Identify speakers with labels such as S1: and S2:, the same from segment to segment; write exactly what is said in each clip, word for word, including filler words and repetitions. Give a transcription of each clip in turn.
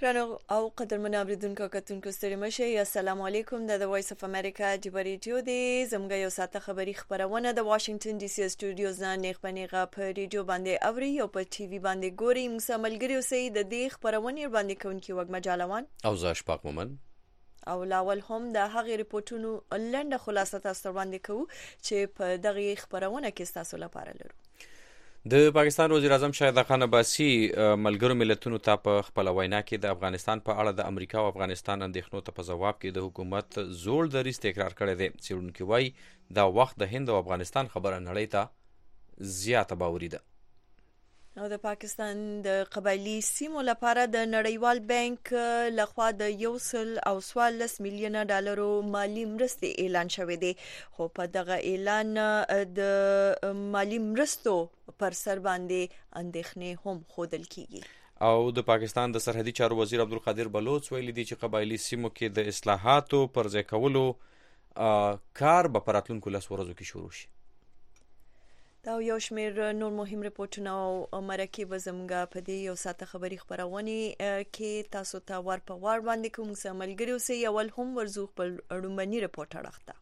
S1: ګرانو او قدرمنو اوریدونکو کتونکو ستړي مشئ. السلام علیکم. د وایس اف امریکا د ریډیو دی زموږ یو ساعته خبری خبرونه د واشنگټن ډي سي سټوډیوز نه نیغبنیغه په ریډیو باندې اوري او په ټي وي باندې ګوري. موږ ملګری اوسئ د دې خبرونه باندې کوونکی وګ مجالوان
S2: او زه اشفاق مومن
S1: او لاول هم د هغې ریپورتونو لنډه خلاصه تاسو وړاندې کوو چې په دغه خبرونه کې تاسو لپاره لرو.
S2: د پاکستان وزیر اعظم شاهد خان عباسي ملګرو ملتونو ته په خپل وینا کې د افغانستان په اړه د امریکا او افغانستان اندېښنو ته په ځواب کې د حکومت زوړ دریځ تکرار کړی دی. څېړونکي وایي دا وخت د هند او افغانستان خبره نړۍ ته زیاته باوري ده.
S1: او د پاکستان د قبایلی سیمو لپاره د نړیوال بانک لخوا د یو سل او څوارلس میلیونه ډالرو مالی مرستې اعلان شوې دي، خو په دغه اعلان د مالی مرستو پر سر باندې اندېښنې هم ښودل کیږي.
S2: او د پاکستان د سرحدي چارو وزیر عبدالقادر بلوچ ویلي دی چې قبایلی سیمو کې د اصلاحاتو پر ځای کولو کار به په راتلونکو لس ورځو کې شروع شي.
S1: دا یو شمېر نور مهم ریپورتونه او مرکې به زموږ په دې یو ساعته خبري خبرونه کې تاسو ته ور په ور باندې کوم څه ملګری اوسئ. اول هم ورزو خپل اړومبني ریپورت اړخته.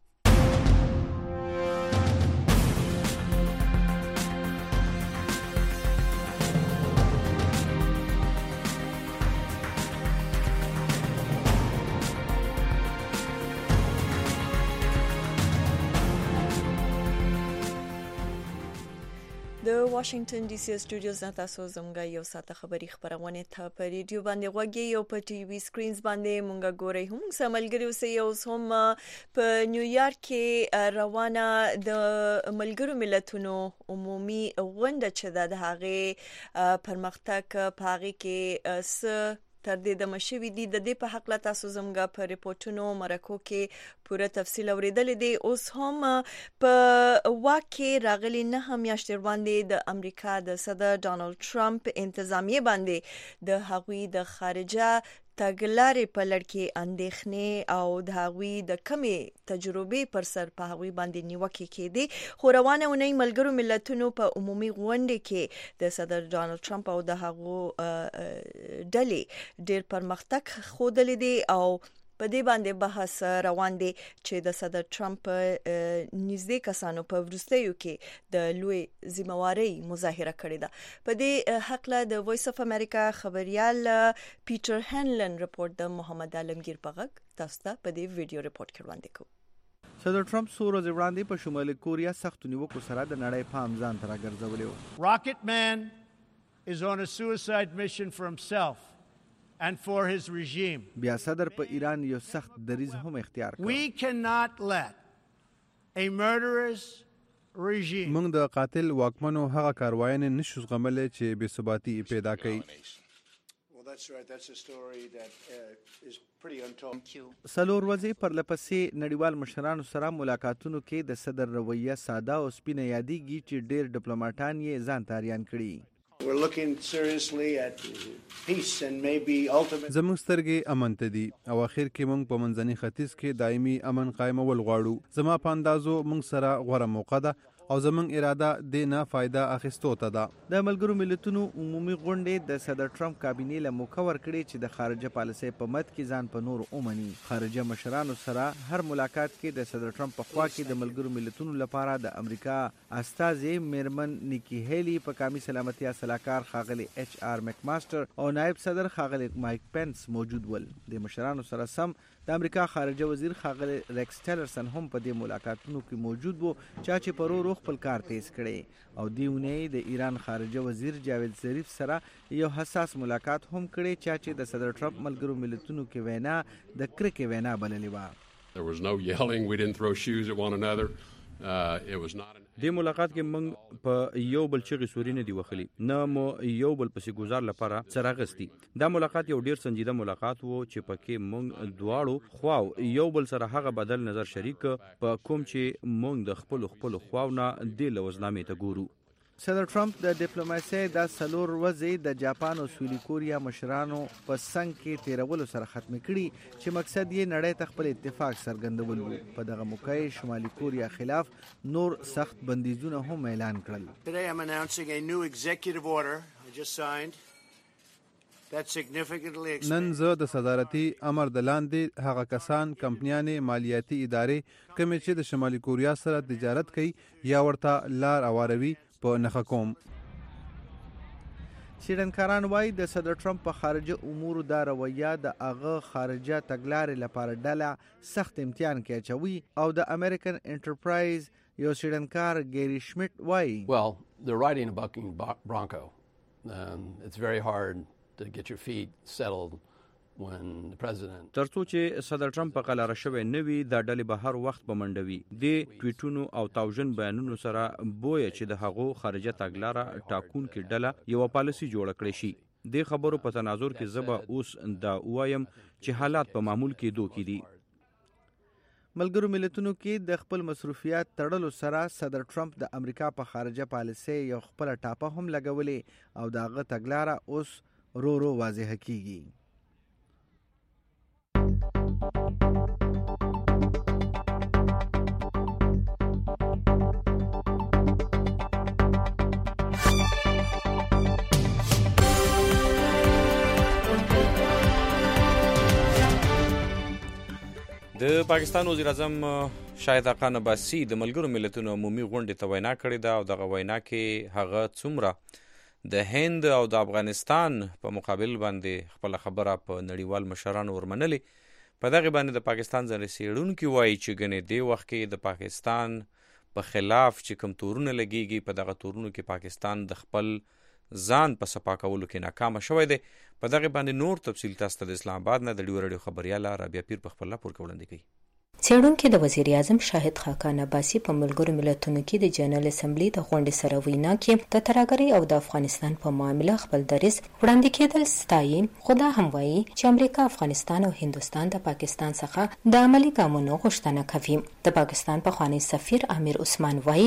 S1: د واشنگټن ډي سي سټوډیوز نه تاسو زموږ یو ساعته خبري خبرونه ته په ریډیو باندې غوږی او په ټي وي سکرینز باندې مونږ ګورئ. هم سملګری اوسئ. اوس هم په نیویارک کې روانه د ملګرو ملتونو عمومي غونډه چې د هغه پرمختګ په هغه کې س تر دې د مشوي دي. د دې په حق لا تاسو زموږ په ریپورتونو مرکو کې پوره تفصیل اوریدل دي. اوس هم په واکه راغلي نه هم میاشتې وړاندې د امریکا د صدر ډانلډ ټرمپ انتظامیه باندې د هغوی د خارجه تګلارې په لړ کې اندېښنې او د هغوی د کمې تجربې پر سر په هغوی باندې نیوکې کېدې. خو روانه اونۍ ملګرو ملتونو په عمومي غونډه کې د صدر ډانلډ ټرمپ او د هغو ډلې ډېر پرمختګ ښودلی دی او په دې باندې بحث روان دی چې د صدر ټرمپ نږدې کسانو په وروستیو کې د لوی ذمہواري مظاهره کړې ده. په دې حق له د وایس اف امریکا خبريال پیټر هنلن ریپورت د محمد عالمگیر پغک تاسو ته په دې ویډیو ریپورت کې وړاندې کوم.
S3: صدر ټرمپ څو ورځې وړاندې په شمالي کوریا سخت نیوکو سره د نړۍ پام ځان ته راګرځولی و.
S4: Rocket Man is on a suicide mission for himself and for his regime.
S3: بیا صدر په ایران یو سخت دریځ هم اختیار کړ.
S4: We cannot let a murderous regime.
S5: موږ د قاتل واکمنو هغه کاروایانې نشو زغملی چې بې ثباتي پیدا کوي.
S4: That's right. That's a story that uh, is pretty untold.
S3: سلور ورځې پر لپسې نړیوال مشرانو سره ملاقاتونو کې د صدر رویه ساده او سپینه یادېږي چې ډېر ډیپلوماټان یې ځان ته اریان کړي.
S4: We're looking seriously at peace and maybe ultimate.
S5: زموږ سترګې امن ته دي او اخر کې موږ په منځني ختیځ کې دایمي امن قائمول غواړو. زما په اندازو موږ سره غوره موقع ده او زموږ اراده د نه فائدہ اخیستو ته ده.
S3: د ملګرو ملتونو عمومي غونډې د صدر ټرمپ کابینې له موقع ورکړي چې د خارجه پالیسۍ په مد کې ځان په نور اومني. خارجه مشرانو سره هر ملاقات کې د صدر ټرمپ په خوا کې د ملګرو ملتونو لپاره د امریکا استازي میرمن نیکی هیلی په قومي سلامتیا سلاکار خاغلی ایچ آر مکماستر او نائب صدر خاغلی مایک پنس موجود ول. د مشرانو سره سم د امریکا خارجه وزیر خاغلی ریکس ټیلرسن هم په دې ملاقاتونو کې موجود وو چې په ورو خپل کار تیز کړي او دیونه د ایران خارجه وزیر جاوید ظریف سره یو حساس ملاقات هم کړي چې د صدر ټرمپ ملګرو ملتونو کې وینا د کرکې وینا بللې و.
S6: There was no yelling, we didn't throw shoes at one another. Uh, it was not an
S5: دې ملاقات کې موږ په یو بل چغې سوري نه دی وخلی نه مو یو بل پسې گزار لپاره سراغستی. دا ملاقات یو ډیر سنجیده ملاقات وو چې پکې موږ دواړو خواو یو بل سره هغه بدل نظر شریک په کوم چې موږ د خپل خپل خواونه د لوزنامې ته ګورو.
S3: صدر ټرمپ د ډیپلوماسۍ د سلور ورځې د جاپان او سویلي کوریا مشرانو په څنګ کې تیرولو سره ختم کړي چې مقصد یې نړۍ ته خپل اتفاق څرګندول وو. په دغه موقع شمالي کوریا خلاف نور سخت بندیزونه هم اعلان کړل.
S4: Today I'm announcing a new executive order I just signed
S3: نن زه د صدارتي امر د لاندې هغه کسان کمپنیانې مالیاتي ادارې کومې چې د شمالي کوریا سره تجارت کوي یا ورته لار اواروي په نښه کوم. څېړنکاران وایي د صدر ټرمپ په خارجه امورو دا رویه د هغه خارجه تګلارې لپاره ډله سخت امتحان کې اچوي او د امریکن انټرپرایز یو څېړنکار ګیری شمیټ وایي
S6: Well, they're riding a bucking bronco. Um, it's very hard to get your feet settled when the president
S5: ترڅو چې صدر ټرمپ په قلاره شوی نه وي دا ډلې به هر وخت په منډوي د ټویټونو او تاوژن بیانونو سره بویه چې د هغو خارجه تګلاره ټاکونکې ډله یوه پالیسي جوړه کړې شي. د خبرو په تناظر کې زه به اوس دا ووایم چې حالات په معمول کېدو کې دي.
S3: ملګرو ملتونو کې د خپل مصروفیات تړلو سره صدر ټرمپ د امریکا په خارجه پالیسۍ یو خپله ټاپه هم لګولې او د هغه تګلاره اوس رو رو واضحه کیږي.
S2: د پاکستان وزیر اعظم شاهد خان عباسي د ملګرو ملتونو عمومي غونډې ته وینا کړې ده او دغه وینا کې هغه څومره د هند او د افغانستان په مقابل باندې خپل خبره په نړیوال مشرانو ورمنلې. په دغه باندې د پاکستان ځینې څېړونکي وایي چې ګنې دې وخت کې د پاکستان په خلاف چې کوم تورونه لګېږي په دغه تورونو کې پاکستان د خپل ځان په صفا کولو کې ناکامه شوی دی. په دغه باندې نور تفصیل تاسو ته د اسلام آباد نه د ډیو رادیو خبرياله رابعه پیر په خپل راپور کې وړاندې کوي.
S7: څېړونکي د وزیر اعظم شاهد خاقان عباسي په ملګرو ملتونو کې د جنرال اسمبلی د غونډې سره وینا کې د ترهګرۍ او د افغانستان په معامله خپل دریځ وړاندې کېدل ستایي، خو دا هم وایي چې امریکا، افغانستان او هندوستان د پاکستان څخه د عملي ګامونو غوښتنه کوي. د پاکستان پخوانی سفیر امیر عثمان وایي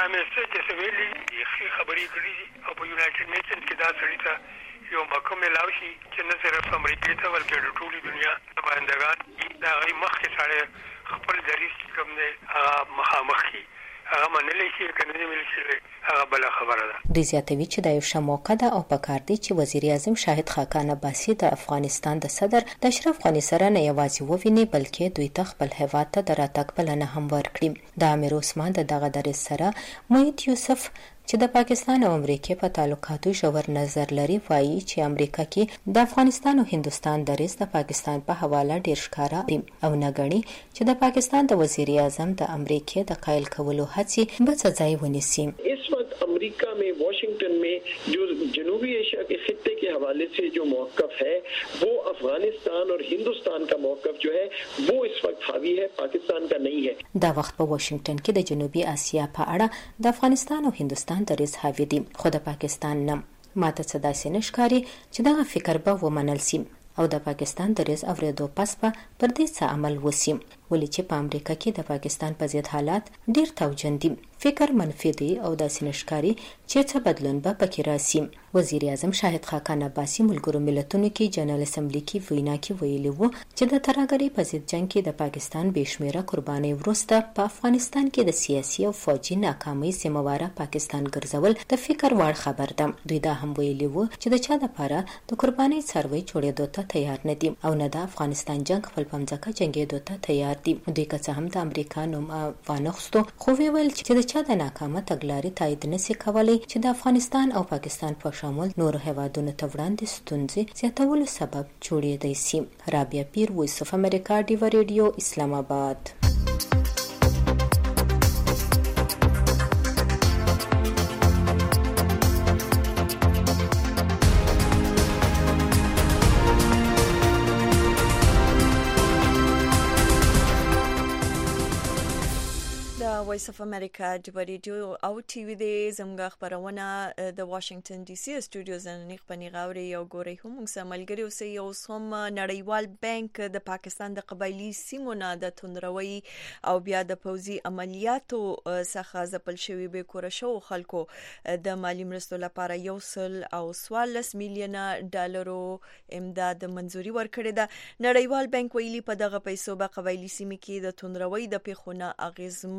S8: خبرې کړې او په یونایټډ نیشنز کې دا سړی ته یو مقام ملاوي شي چې نه صرف امریکا ته بلکې د ټولې دنیا باندې دا غي مخکې سره خپل دریځ کوم دی هغه مخامخ کی هغه منلې شي کنه دې ملي شي هغه بل خبره ده.
S7: د زیاتوي چې د یو شموقه ده او په کار دي چې وزیر اعظم شاهد خاقان عباسي د افغانستان د صدر د اشرف غني سره نه یوازې وویني بلکې دوی ته خپل هیواد ته د راتګ بلنه هم ورکړي. د امیر عثمان د دغه دریځ سره محیط یوسف چې د پاکستان او امریکا په تعلقاتو ژور نظر لري وایي چې امریکا کې د افغانستان او هندوستان دریځ د پاکستان په حواله ډیر ښکاره دي او نه ګڼي چې د پاکستان د وزیر اعظم د امریکا د قایل کولو هڅې به څه ځای ونیسي.
S9: इस वक्त अमेरिका में वाशिंगटन में जो जनूबी एशिया के खित्ते के हवाले से जो मौक़िफ़ है वो अफगानिस्तान और हिंदुस्तान का मौक़िफ़ जो है वो इस वक्त हावी है, पाकिस्तान का नहीं है.
S7: دا وخت په واشنگټن کې د جنوبي اسیا په اړه د افغانستان او هندوستان دریځ حاوی دي، خو د پاکستان نه. ماته څه داسې نه ښکاري چې دغه فکر به ومنل سي او د پاکستان دریځ اورېدو پس به پر دې څه عمل وسي، ولې چې په امریکا کې د پاکستان په ضد حالات ډیر توجن دي. فکر منفي دی او داسې نشکاري چې څه بدلون به پکې راسي. وزیر اعظم شاهد خاقان عباسي ملګرو ملتونو کې جنرال اسمبلی کې وینا کې ویلي وو چې د ترهګرۍ په ضد جنگ کې د پاکستان بشمیره قربانۍ وروسته په افغانستان کې د سیاسي او فوجي ناکامۍ ذمہواره پاکستان ګرځول د فکر وړ خبر ده. دوی دا هم ویلي وو چې د چا لپاره د قربانۍ څاروي جوړېدو ته تیار نه دي او نه د افغانستان جنگ خپل پمځکه جنگېدو ته تیار دي. دوی که څه هم د امریکا نوم وانخستو، خو ویل چې د چا د ناکامه تګلارې تایید نشي کولی چې د افغانستان او پاکستان په شامل نور هیوادونو ته وړاندې ستونزې زیاتولو سبب جوړېدای سي. رابعه پیر، وایس اف امریکا، ډیو ریډیو، اسلام آباد.
S1: وایس اف امریکا د ریډیو او ټي وي د زموږ خبرونه د واشنگټن ډي سي سټوډیوز نه خپنی غاوري او ګوري هم موږ ملګری اوسې یو سم نړیوال بانک د پاکستان د قبایلی سیمو نه د توندروي او بیا د پوزي عملیاتو څخه ځپل شوی به کور شو خلکو د مالی مرستو لپاره یو سل او سوالس میلیونه ډالرو امداد منزوري ورکړې ده. نړیوال بانک ویلي په دغه پیسو به قبایلی سیمې کې د توندروي د پیښونه اغیزمنو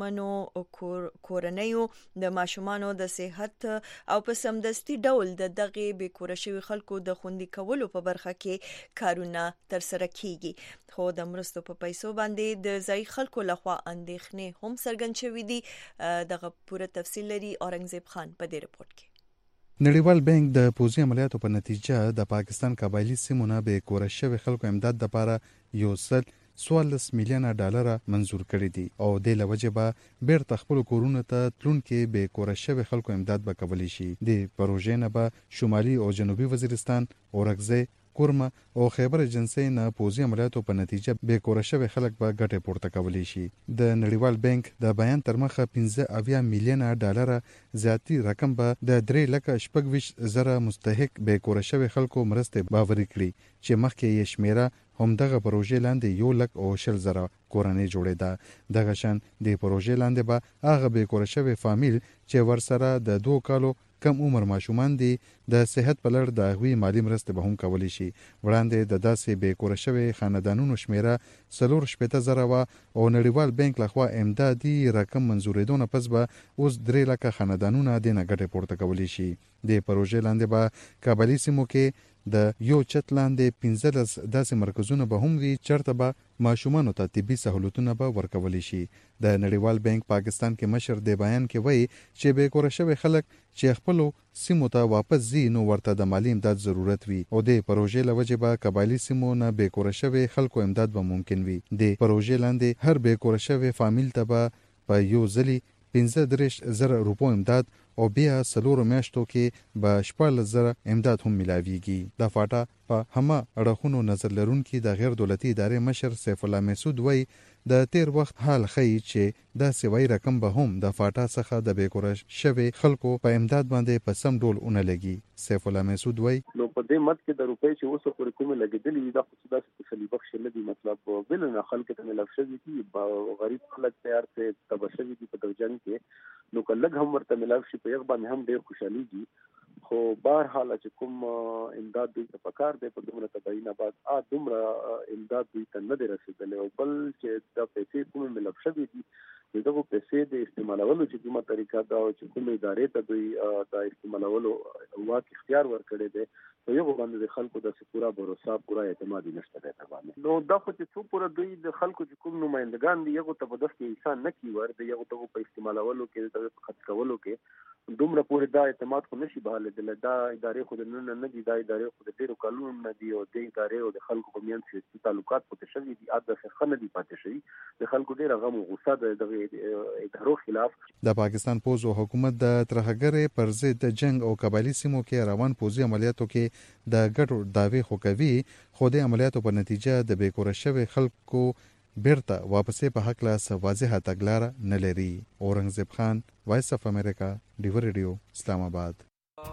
S1: کورنیو د ماشومانو د صحت او په سمدستي ډول د دغه بې کوره شوي خلکو د خوندي کولو په برخه کې کارونه ترسره کیږي خو د مرستو په پیسو باندې د ځای خلکو لخوا اندېښنې هم څرګند شوې دي دغه پوره تفصیل لري اورنګزیب خان په دې رپورت کې
S10: نړیوال بانک د پوځي عملیاتو په نتیجه د پاکستان قبایلی سیمونه به کور شوی خلکو امداد لپاره یو سل څوارلس میلیونه ډالر منزور کړي دي او د لوجه به بیرته خپل کورونه ته تلونکي به کور شوی خلکو امداد به کولی شي د پروژې نه به شمالي او جنوبي وزیرستان اورګزی کورما او خیبر ایجنسی نه پوځي عملیاتو په نتیجه به کور شوی خلک به ګټه پورته کولی شي د نړیوال بانک د بیان تر مخه پنځه اویا میلیونه ډالر زیاتی رقم به د درې لکه شپږ زره مستحق به کور شوی خلکو مرسته باوري کړي چې مخکې یې شمیره هم دغه پروژې لاندې یو لک او شل زره کورنۍ جوړېده دغه شان د پروژې لاندې به هغه به کور شوی فامیل چې ورسره د دوه کالو کم عمر ماشومان دي د صحت په لړ د غوي مالی مرسته به هم کولی شي وړاندې د داسې به کور شوی خاندانونو شمیره سلور شپته زره وا او نړیوال بانک لخوا امدادي رقم منزورېدونه پس به اوس درې لکه خاندانونه د نه ګټه پورته کولی شي د پروژې لاندې به قبایلی سیمو کې د یو چت لاندې پنځلس داسې مرکزونه به هم وي چرته به ماشومانو ته طبي سہولتونه به ورکولی شي د نړیوال بانک پاکستان کې مشر د بیان کې وایي چې به کور شوی خلک چې خپل سیمو ته واپس ځي نو ورته د مالی امداد ضرورت وي او د پروژې لوجه به قبایلی سیمو نه به کور شوی خلکو امداد به ممکن وي د پروژې لاندې هر به کور شوی فامیل ته به په یو ځلی پنځه دېرش زره روپو امداد او بیا سلورو میاشتو کې به شپږ زره امداد هم ملاویږي د فاټا په همه اړخونو نظر لرونکي د غیر دولتي ادارې مشر سیف الله مسعود وایي د تیر وخت حال ښیي چې دا سوي رقم به هم د فاټا څخه د بیکوره شوی خلکو په امداد باندې په سم ډول اون لګي سیف الله مسعود وایي
S11: نو په دې مت کې د روپۍ چې اوسه پورې کومه لګیدلې دا خو داسې تسلی بخش نه دي مطلب بل نه خلک ته ملف شوی دي غریب خلک تیار ته تبشوي دي په درجن کې نو کله هم ورته ملف شي په یغ باندې هم ډیر خوشحالي دي خو بهر حال چې کوم امداد دوی ته پکار دی په دومره تبعین بعد ا دومره امداد دوی ته نه دی رسیدلی او بل چې د پیسې کوم ملف شوی دي دغه پیسې د استعمالولو چې کومه طریقه دا او چې کومه ادارې ته دوی د استعمالولو واک اختیار ورکړي دي په یو باندې د خلکو د پورا باور پورا اعتماد نشته دی باندې نو دا خو چې څو پورا دوی د خلکو چې کوم نمائندگان دي یو ته په دغه انسان نه کی ور دی یو ته په استعمالولو کې د خرڅ کولو کې دومره پورې دا اعتماد خو نشي بهاله دل دا ادارې خو نه نه دي دا ادارې خو د ډیرو کلونو نه دي او د ادارې او د خلکو په منځ کې تعلقات پته شوي دي اته څخه نه دي پاتې شوي د خلکو ډیر غم او غوسه د ادارو خلاف
S10: د پاکستان پوز او حکومت د ترهګرۍ پر ضد د جنگ او قبایلی سیمو کې روان پوزي عملیاتو کې د ګټو داوی خو کوي خو د عملیاتو په نتیجه د بیکوره شوی خلکو بیرته واپسې په حق لا واضحه تګلاره نه لري اورنګزیب خان وایس اف امریکا ډیو ریډیو اسلام آباد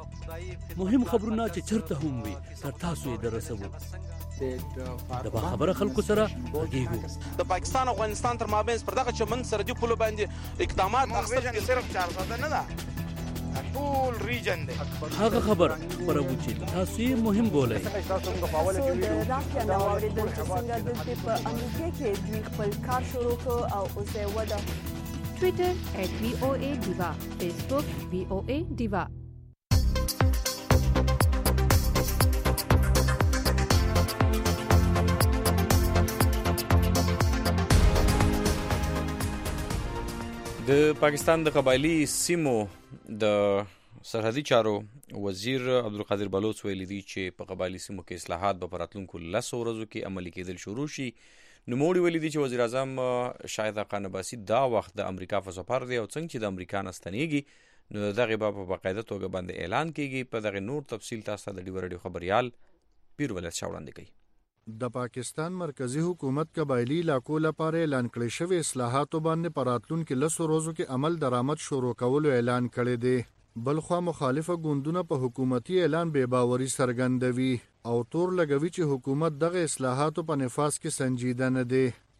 S12: مهم خبرونه چې چرته هم وي تر تاسو یې درسوو د خبره خلکو سره غږیږو
S13: د پاکستان او افغانستان تر مابین پر دغه چمن سره دی پلو باندې اقدامات اخستل کې صرف چار ساده نه ده ټول ریجن دی
S12: هغه خبر خبرو چې تاسو یې مهم بولئ
S1: سو د رافیا نو اوریدل چې څنګه د په امریکا کې دوی خپل کار شروع کړ او اوس یې ودا
S14: ټوئیټر ایٹ وی او اے دیوا فیسبوک وی او اے دیوا
S2: د پاکستان د قبایلی سیمو د سرحدي چارو وزیر عبدالقادر بلوچ ویلي دی چې په قبایلی سیمو کې اصلاحات به په راتلونکو لسو ورځو کې عملي کېدل شروع شي. نوموړي ویلي دی چې وزیر اعظم شاهد خان عباسي دا وخت د امریکا په سفر دی او څنګه چې د امریکا نه ستنېږي نو دغه به په باقاعده توګه باندې اعلان کیږي. په دغه نور تفصیل تاسو د ډیو رادیو خبريال پیر ولایت شاوړاندې کوي.
S15: د پاکستان مرکزی حکومت قبایلی علاقو لپاره اعلان کړی شوی اصلاحاتو باندې پراتلون کې لسو روزو کې عمل درآمد شروع کولو اعلان کړی دی. بلخوا مخالفه ګوندونه په حکومتي اعلان بے باوري څرګندوي او تور لګوي چې حکومت دغه اصلاحاتو په نفاذ کې سنجیده نه دی.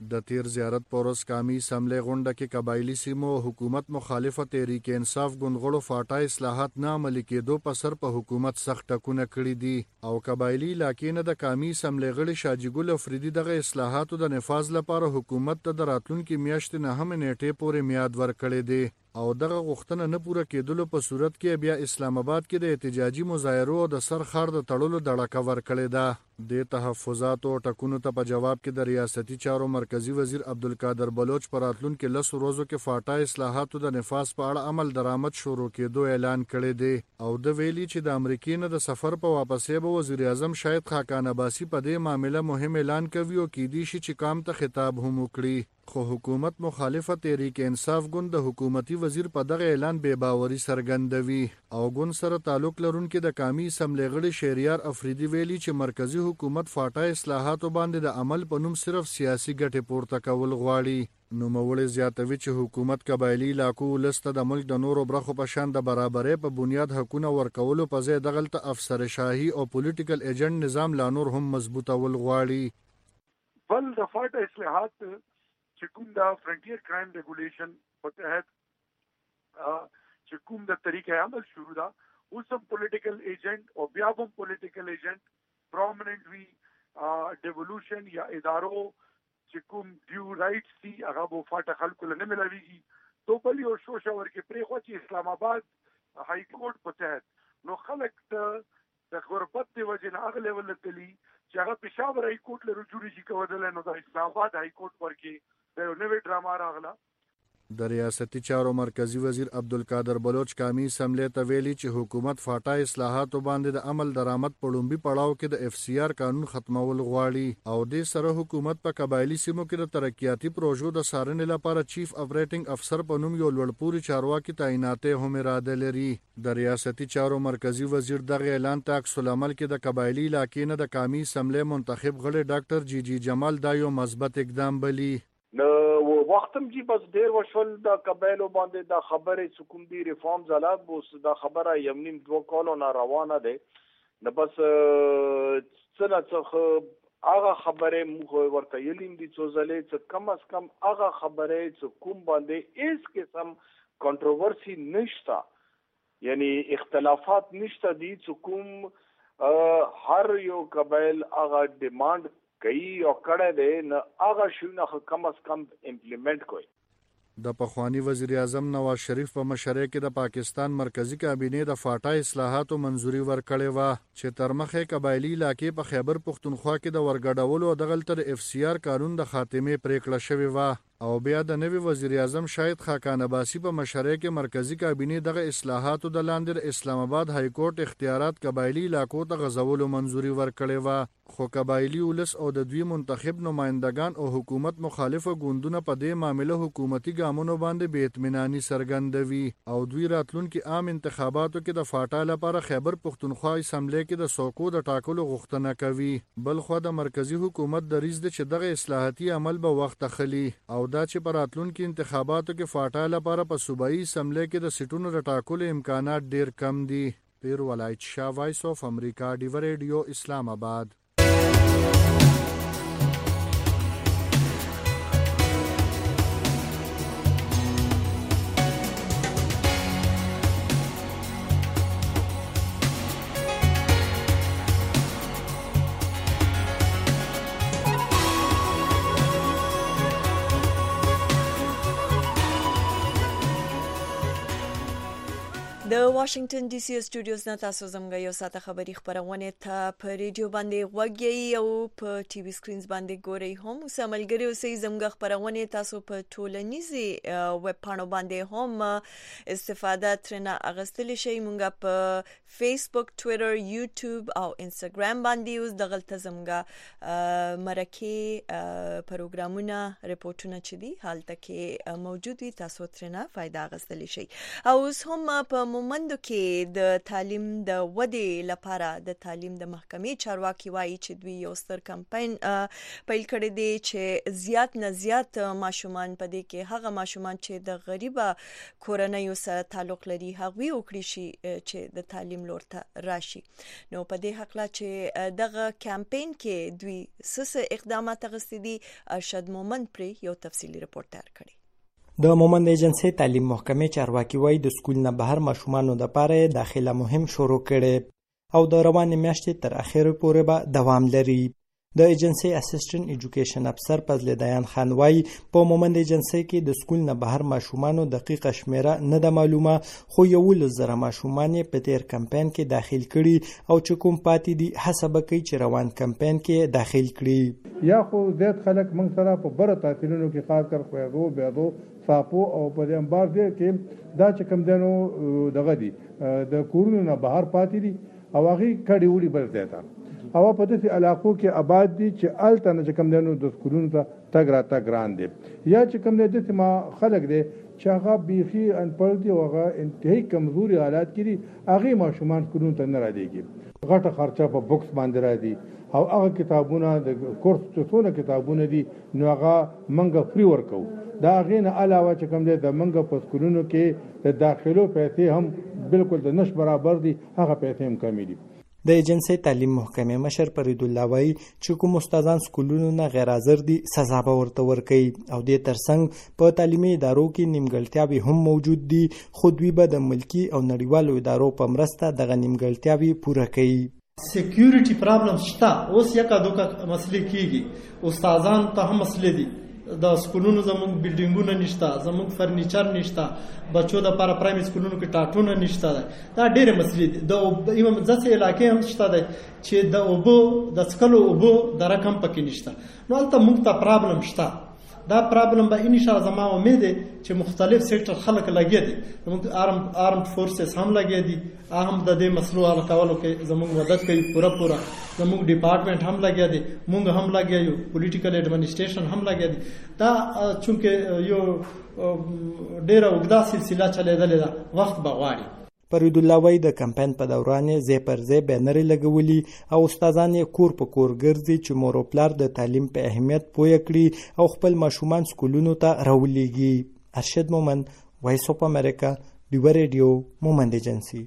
S15: د تیر زیارت پورس قومي اسمبلی غونډه کې قبایلی سیمو حکومت مخالفه تحریک انصاف ګوندغړو فاټا اصلاحات نه عملي کېدو په سر په حکومت سخت ټکونه کړي دي او قبایلی علاقې نه د قومي اسمبلی غړي شاجي ګل افریدي دغه اصلاحاتو د نفاذ لپاره حکومت ته د راتلونکي میاشتې نه هم نیټې پورې میعاد ورکړی دی او دغه غوښتنه نه پوره کېدلو په صورت کې بیا اسلام آباد کې د احتجاجي مظاهرو او د سر خار د تړلو دړکه ورکړې ده د تحفظاتو ټکونو ته په جواب کې د ریاستي چارو مرکزی وزیر عبدالقادر بلوچ پر راتلونکي لسو ورځو کې فاټا اصلاحاتو د نفاذ په اړه عمل درآمد شروع کېدو اعلان کړی دی او د ویلي چې د امریکای نه د سفر په واپسې به وزیر اعظم شاهد خاقان عباسي په دې معاملې مهم اعلان کوي او کېدی شي چې قام ته خطاب هم وکړي خو حکومت مخالفه تحریک انصاف ګوند د حکومتي وزیر په دغه اعلان بے باوري څرګندوي او ګوند سره تعلق لرونکي د قومي اسمبلی غړي شهریار افریدي ویلي چې مرکزی حکومت فاټا اصلاحاتو باندې د عمل په نوم صرف سیاسي ګټې پورته کول غواړي نوموړی زیاتوي چې حکومت قبایلی علاقو ولسته د ملک د نورو برخو په شان د برابرۍ په بنیاد حقونه ورکولو په ځای دغلته افسر شاهي او پولیټیکل ایجنټ نظام لا نور هم مضبوطول غواړي
S16: بل د فاټا اصلاحات چې کوم د فرنټیر کرایم ریګولیشن په تحت چې کوم د طریقې عمل شروع ده اوس هم پولیټیکل ایجنټ او بیا هم پولیټیکل ایجنټ پرومیننٹ وی ډیولوشن یا ادارو چې کوم ډیو رائټس دي هغه په فاټا خلکو نه ملويږي تو بل یو شو شاور کې پرې خو چې اسلام آباد های کورټ په تحت نو خلک د غربت دی وجه نه اغله ولتلی چې هغه پېښور های کورټ له رجوع شي کولای نو د اسلام آباد های کورټ ورکی د نوې ډراما راغله
S15: د ریاستي چارو مرکزی وزیر عبدالقادر بلوچ قومي اسمبلی ته ویلي چې حکومت فاټا اصلاحاتو باندې د عمل درآمد په لومبي پړاو کې د اف سی آر قانون ختمول غواړي او د سره حکومت په قبایلی سیمو کې د ترقیاتي پروژو د څارنې لپاره چیف اپریټینګ افسر په نوم یو لوړپوړي چارواکي تعیناتې هم اراده لري د ریاستي چارو مرکزی وزیر دغه اعلان ته عکس العمل کې د قبایلی علاقې نه د قومي اسمبلی منتخب غړي ډاکټر جی جی جمال دا یو مثبت اقدام بلی
S17: نو وختم جی بس ډیر وشول د قبایلو باندې د خبره حکومت دی ریفارم زلات بوس د خبره یمنیم دو کولو نه روانه ده نو بس څنګه څه هغه خبره مخ ورته یلیم دي څو ځلې چې کم از کم هغه خبره چې کوم باندې هیڅ قسم کنټروورسي نشته یعنی اختلافات نشته دي چې کوم هر یو قبایل هغه ډیماند کوي او کړه دې نه هغه شونه کم از کم امپلیمنٹ کوي
S15: د پخوانی وزیر اعظم نواز شریف په مشرۍ کې د پاکستان مرکزی کابینې د فاټا اصلاحاتو منځوري ورکړې و چې تر مخه قبایلی علاقې په خیبر پختونخوا کې د ورګډولو او دغلت د اف سی آر قانون د خاتمه پریکړه شوې و او بیا د نوي وزیر اعظم شاهد خاقان عباسي په مشرۍ کې مرکزی کابینې دغه اصلاحاتو د لاندې اسلام آباد های کورټ اختیارات قبایلی علاقو ته غزولو منځوري ورکړې و خو قبایلی ولس او د دوی منتخب نمائندگان او حکومت مخالفه ګوندونه په دې معاملې حکومتي ګامونو باندې بې اطمیناني څرګندوي او دوی راتلونکي عام انتخاباتو کې د فاټا لپاره خیبر پختونخوا اسمبلی کې د څوکو د ټاکلو غوښتنه کوي بل خو د مرکزی حکومت د ریز د چې دغه اصلاحاتي عمل به وخت اخلي او دا چې په راتلونکي انتخاباتو کې فاټا لپاره په صوبایي اسمبلی کې د سیټونو د ټاکلو امکانات ډیر کم دي پیر ولایت شاه وایس اف امریکا ډیو ریډیو اسلام آباد
S1: د واشنگټن ډي سي سټوډیوز نه تاسو زموږ یو ساعت خبري خبرونه ته په ریډیو باندې وګورئ او په ټي وي سکرینز باندې ګورئ هم سملګری اوسئ زموږ خبرونه تاسو په ټولنیزي ویب پاڼو باندې هم استفاده ترنه اغستل شي مونږ په فیسبوک ټوئیټر یوټیوب او انستګرام باندې اوس دغلت زموږ مرکه پروګرامونه ریپورتونه چې دي حالت کې موجود وي تاسو ترنه فائدہ اغستل شي او اوس هم په مومندو کې د تعلیم د ودې لپاره د تعلیم د محکمې چارواکي وایي چې دوی یو ستر کمپاین پیل کړی دی چې زیات نه زیات ماشومان په دې کې هغه ماشومان چې د غریبه کورنیو سره تعلق لري هغوی وکړي شي چې د تعلیم لور ته راشي. نو په دې حق لا چې دغه کمپاین کې دوی څه اقدامات اخیستي دي ارشد مومند پرې یو تفصیلی رپورټ تیار کړی.
S18: د مومند ایجنسی تعلیم محکمې چارواکي وایي د سکول نه بهر ماشومانو لپاره داخله مهم شروع کړي او د روانې میاشتې تر اخره پورې به دوام لري. د ایجنسی اسسټنټ ایجوکیشن افسر فضل دیان خان وایي په مومند ایجنسی کې د سکول نه بهر ماشومانو دقیقه شمیره نه ده معلومه، خو یولس زره ماشومان یې په تیر کمپاین کې داخل کړي او چې کوم پاتې دي هڅه به کوي چې روان کمپاین کې داخل کړي.
S19: یا خو زیات خلک موږ سره په بره تحصیلونو کې خاص کر خویدو بیادو ساپو او په دې انبار دی کې دا چې کم دنو دغه دي د کورونو نه بهر پاتې دي او هغه کډي وړي بل ځای او په دې علاقو کې آباد دي چې الته نه کم دنو د سکولونو ته تګ را تګ ګران دي یا چې کم دې د ما خلک دي چې هغه بيخي ان پړ دي او هغه انتهایی کمزوري حالات کې دي هغه ماشومان سکولونو ته نه را دیږي. غټه خرچه په بوکس باندې را دي او هغه کتابونه د کورس څونه کتابونه دي نو هغه منګه فری ورکو. دا غینه علاوه چې کوم د منګه په سکولونو کې د داخلو پیسې هم بالکل د نش برابر دي، هغه پیسې هم کمی دي.
S18: د ایجنسی تعلیم محکمې مشر فرید الله وایي چې کوم استادان سکولونو نه غیر حاضر دي سزا به ورته ورکوي او دې ترڅنګ په تعلیمي ادارو کې نیمګړتیاوې هم موجود دي، خو دوی به د ملکي او نړیوالو ادارو په مرسته دغه نیمګړتیاوې پوره کوي.
S20: سکیورټي پرابلم شته، اوس یکا دوکا مسلې کیږي، استادان ته هم مسلې دي، د سکولونو زموږ بلډینګونه نشته، زموږ فرنیچر نشته، بچو د لپاره پرایمري سکولونو کې ټاټونه نشته. دا ډېرې مسلې دي. د ایوم ځکه علاقې هم شته دی چې د اوبو د څکلو اوبو د رقم پکې نشته. نو هلته موږ ته پرابلم شته. دا پرابلم به ان شاء الله زما امید دی چې مختلف سیکټر خلک لګیا دي، زموږ آرم آرم فورسز هم لګیا دي، هم د دې مسلو حل کولو کې زموږ مدد کوي پوره پوره. زموږ ډپارټمنټ هم لګیا دي، موږ هم لګیا یو، پولیټیکل ایڈمنسټریشن هم لګیا دي. دا چونکه یو ډیره اوږده سلسله چلیدلې ده، وخت به غواړي.
S18: فرید الله وایي د کمپاین په دوران یې ځای پر ځای بینرې لګولي او استادان یې کور په کور ګرځي چې مور او پلار د تعلیم په اهمیت پوه کړي او خپل ماشومان سکولونو ته راولېږي. ارشد مومند، وایس اف امریکا، ډیوه ریډیو، مومند ایجنسی.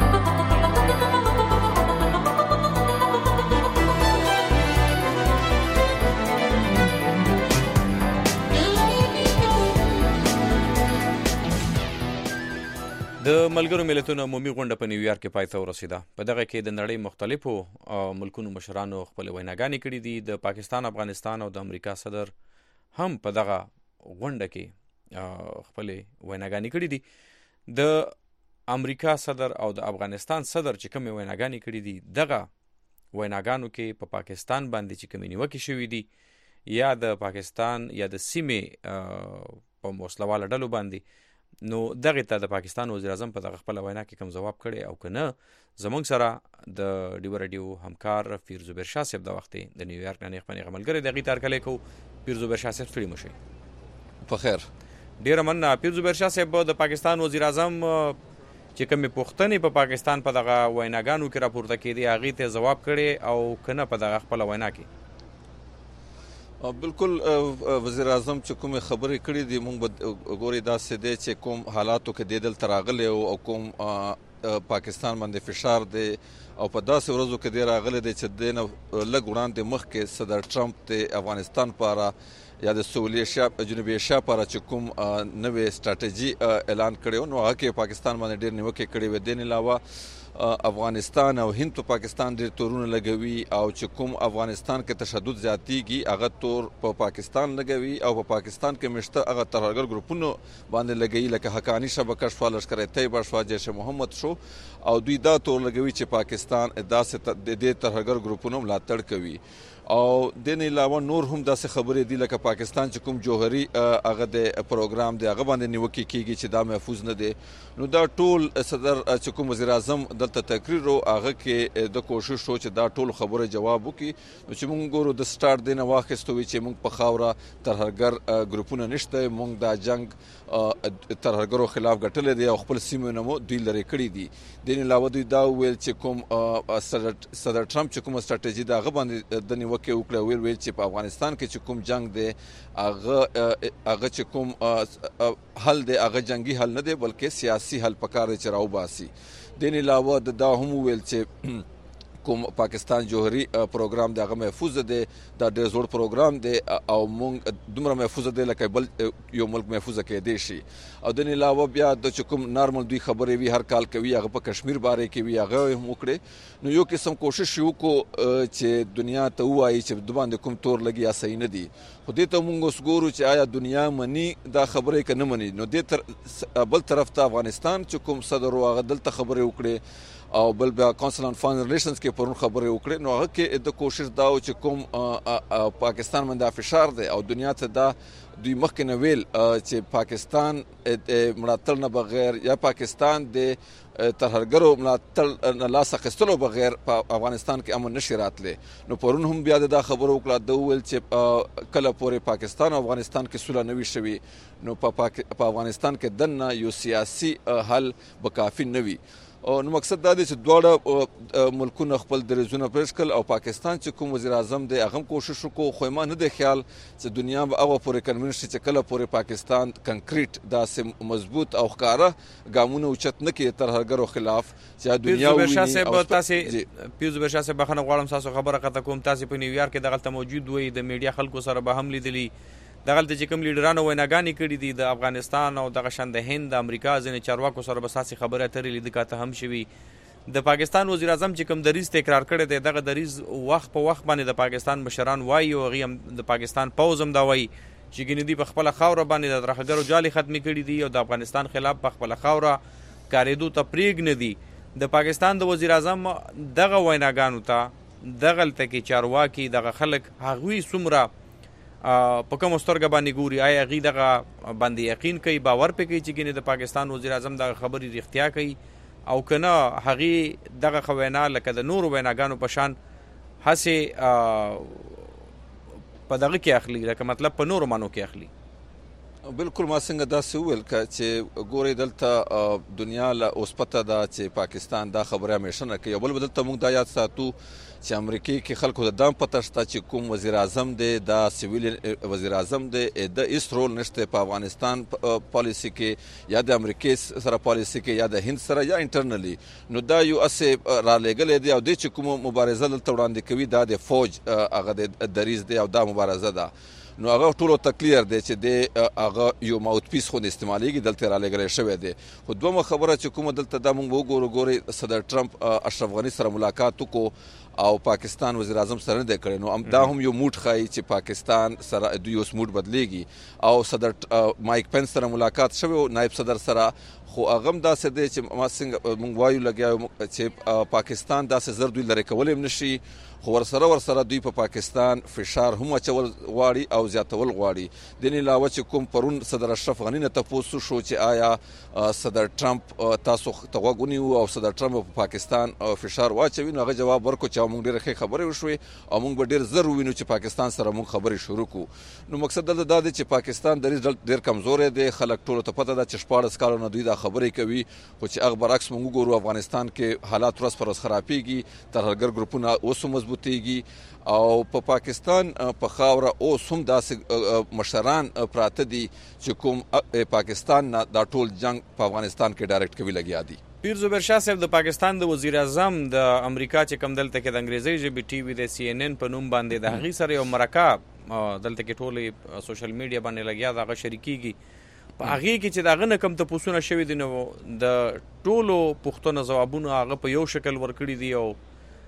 S2: د ملګرو ملتونو عمومي غونډه په نیویارک کې پای ته ورسېده. په دغه کې د نړۍ مختلفو ملکونو مشرانو خپل ویناګانې کړې دي. د پاکستان، افغانستان او د امریکا صدر هم په دغه غونډه کې خپل ویناګانې کړې دي. د امریکا صدر او د افغانستان صدر چې کوم ویناګانې کړې دي، دغه ویناګانو کې په پاکستان باندې چې کوم نیوکې شوې دي یا د پاکستان یا د سیمې په وسلواله ډلو باندې، نو دغه ته د پاکستان وزیر اعظم په دغه خپل وینا کې کوم جواب کړي او کنه. زمونږ سره د ډیو رادیو همکار پیر زبیر شاه صاحب د وخت د نیویارک نه خپل عملګری دغه تار کله کو. پیر زبیر شاه صاحب ستړي مشه په خیر. ډیر مننه پیر زبیر شاه صاحب. د پاکستان وزیر اعظم چې کوم پوښتنې په پاکستان په دغه ویناګانو کې راپورته کړي هغه ته جواب کړي او کنه په دغه خپل وینا کې
S21: بالکل وزیر اعظم چې کوم خبرې کړې دي موږ به ګوري داسې دی چې کوم حالاتو کې د دلته راغلی او کوم پاکستان باندې فشار دی او په داسې ورځو کې دی راغلی دی چې د نه لږ وړاندې مخکې صدر ټرمپ د افغانستان لپاره یا د سویلي ایشیا جنوبي ایشیا لپاره چې کوم نوې سټراټیجي اعلان کړی نو هغه کې پاکستان باندې ډېر نیوکې کړې وې. دې نه علاوه افغانستان او هند په پاکستان ډېر تورونه لګوي او چې کوم افغانستان کې تشدد زیاتیږي هغه تور په پا پاکستان لګوي او په پا پاکستان کې مشته هغه ترهګر ګروپونو باندې لګوي لکه حقانی شبکه شو، لشکر طیبه شو، جیش محمد شو او دوی دا تور لګوي چې پاکستان داسې د دې ترهګر ګروپونو ملاتړ کوي. او د نه علاوه نور هم داسې خبرې دي لکه پاکستان چې کوم جوهري هغه د پروګرام دی هغه باندې نیوکه کیږي چې دا محفوظ نه دی. نو دا ټول صدر چې کوم وزیر اعظم دلته تقریر او هغه کې د کوشش شو چې دا ټول خبره جواب وکړي. نو چې موږ ګورو د سٹارټ دی نه واخیستو چې موږ په خاوره ترهګر ګروپونه نشته، موږ دا جنگ ترهګرو خلاف ګټل دي او خپل سیمه نمو دوی لري کړی دي. د نه علاوه دوی دا ویل چې کوم صدر ټرمپ چې کوم ستراتیژي دا هغه باندې د نیوکه وکړه، ویل ویل چې په افغانستان کې چې کوم جنگ دی هغه هغه چې کوم حل دی هغه جنگي حل نه دی بلکې سیاسي حل پکار دی چې راو باسي. د نه علاوه دا هم ویل چې کوم پاکستان جوهري پروګرام دی هغه محفوظ دی، دا ډېر زوړ پروګرام دی او موږ دومره محفوظ دی لکه بل یو ملک محفوظ کېدی شي. او د نه علاوه بیا د چې کوم نارمل دوی خبرې وي هر کال کوي هغه په کشمیر باره کې وي هغه هم وکړي. نو یو قسم کوشش وکړو چې دنیا ته ووایي چې د باندې کوم تور لګي یا صحیح نه دي. خو دې ته موږ اوس ګورو چې آیا دنیا مني دا خبرې که نه مني. نو دې تر بل طرف ته افغانستان چې کوم صدر و هغه دلته خبرې وکړي او بل بیا کونسل آن فارن ریلیشنز کې پرون خبرې وکړې. نو هغه کې د کوشش دا و چې کوم پاکستان باندې فشار دی او دنیا ته دا دوی مخکې نه ویل چې پاکستان ملاتړ نه بغیر یا پاکستان د ترهګرو ملاتړ نه لاس اخیستلو بغیر په افغانستان کې امن نشي راتلی. نو پرون هم بیا دا خبره وکړه د ویل چې کله پورې پاکستان او افغانستان کې صلح نه وي شوي نو په افغانستان کې دننه یو سیاسي حل به کافي نه وي. نو مقصد دا دی چې دواړه ملکونه خپل دریځونه پېښ کړل او پاکستان چې کوم وزیر اعظم دی هغه هم کوشش وکړو، خو ما نه دی خیال چې دنیا به هغه پورې کنوینس شي چې کله پورې پاکستان کنکریټ داسې مضبوط او ښکاره ګامونه اوچت نه کړي ترهګرو خلاف چې دنیا وویني.
S2: پیوز برشا صاحب بخښنه غواړم تاسو خبره قطع کوم، تاسو په نیویارک کې دغلته موجود وئ، د میډیا خلکو سره به هم لیدلی دغلته چې کوم لیډرانو ویناګانې کړي دي د افغانستان او دغه شان د هند د امریکا ځینې چارواکو سره به ستاسې خبرې اترې لیدکاته هم شوي. د پاکستان وزیر اعظم چې کوم دریځ تکرار کړی دی دغه دریځ وخت په وخت باندې د پاکستان مشران وایي او هغوی هم د پاکستان پوځ هم دا وایي چې ګینې دوی په خپله خاوره باندې د ترهګرو جالې ختمې کړي دي او د افغانستان خلاف په خپله خاوره کارېدو ته پرېږ نه دي. د پاکستان د وزیر اعظم دغه ویناګانو ته دغلته کې چارواکي دغه خلک هغوی څومره په کومه سترګه باندې ګوري؟ آیا هغوی دغه باندې یقین کوي، باور پې کوي چې ګینې د پاکستان وزیر اعظم دغه خبرې رښتیا کوي او که نه هغې دغه وینا لکه د نورو ویناګانو په شان هسې په دغه کې اخلي، لکه مطلب په نورو معنو کې اخلي؟
S21: بالکل ما څنګه داسې وویل که چې ګورئ دلته دنیا له اوس پته ده چې پاکستان دا خبره همیشه نه کوي. او بل به دلته موږ دا یاد ساتو چې امریکې کې خلکو ته دا هم پته شته چې کوم وزیر اعظم دی دا سیویل وزیر اعظم دی د هیڅ رول نشته په افغانستان پالیسي کې یا د امریکې سره پالیسي کې یا د هند سره یا انټرنلی. نو دا یو اسې رالېږلی دی او دی چې کومه مبارزه دلته وړاندې کوي دا د فوج هغه د دریځ دی او دا مبارزه ده. نو هغه ټولو ته کلیر دی چې د هغه یو ماوت پیس خو استعمالیږي دلته رالېږلی شوی دی. خو دومره خبره چې کومه دلته دا موږ وګورو ګورئ صدر ټرمپ اشرف غني سره ملاقات وکړو او پاکستان وزیر اعظم سره نه دی کړی. نو دا هم یو موډ ښایي چې پاکستان سره دوی اوس موډ بدلیږي. او صدر مایک پنس سره ملاقات شوی او نایب صدر سره، خو هغه هم داسې دی چې ما څنګه موږ وایو لګیا چې پاکستان داسې زر دوی لرې کولی هم نشي، خو ورسره ورسره دوی په پاکستان فشار هم اچول غواړي او زیاتول غواړي. د نه علاوه چې کوم پرون صدر اشرف غني نه تپوس شو چې آیا صدر ټرمپ تاسو ته غوږ ونیو او صدر ټرمپ په پاکستان فشار واچوي، نو هغه جواب ورکړو چې موږ ډېرې ښې خبرې وشوې او موږ به ډېر زر ووینو چې پاکستان سره موږ خبرې شروع کړو. نو مقصد دلته دا دی چې پاکستان دریځ ډېر کمزوری دی، خلک ټولو ته پته ده چې شپاړس کالو نه دوی دا خبرې کوي، خو چې هغه برعکس موږ وګورو افغانستان کې حالات ورځ پر ورځ خرابېږي، ترهګر ګروپونه اوس هم مضبوطېږي او په پا پاکستان په خاوره اوس هم داسې مشران پراته دي چې کوم پاکستان نه دا ټول جنگ په افغانستان کې ډایرکټ کوي لګیا دي.
S2: پیر زبیر شاه صاحب د پاکستان د وزیر اعظم د امریکا چې کوم دلته کې د انګریزي ژبې ټي وي د سی ان ان په نوم باندې د هغې سره یو مرکه دلته کې ټولې سوشل میډیا باندې لګیا د هغه شریکېږي. په هغې کې چې د هغه نه کوم تپوسونه شوي دي نو د ټولو پوښتنو ځوابونه هغه په یو شکل ورکړي دي او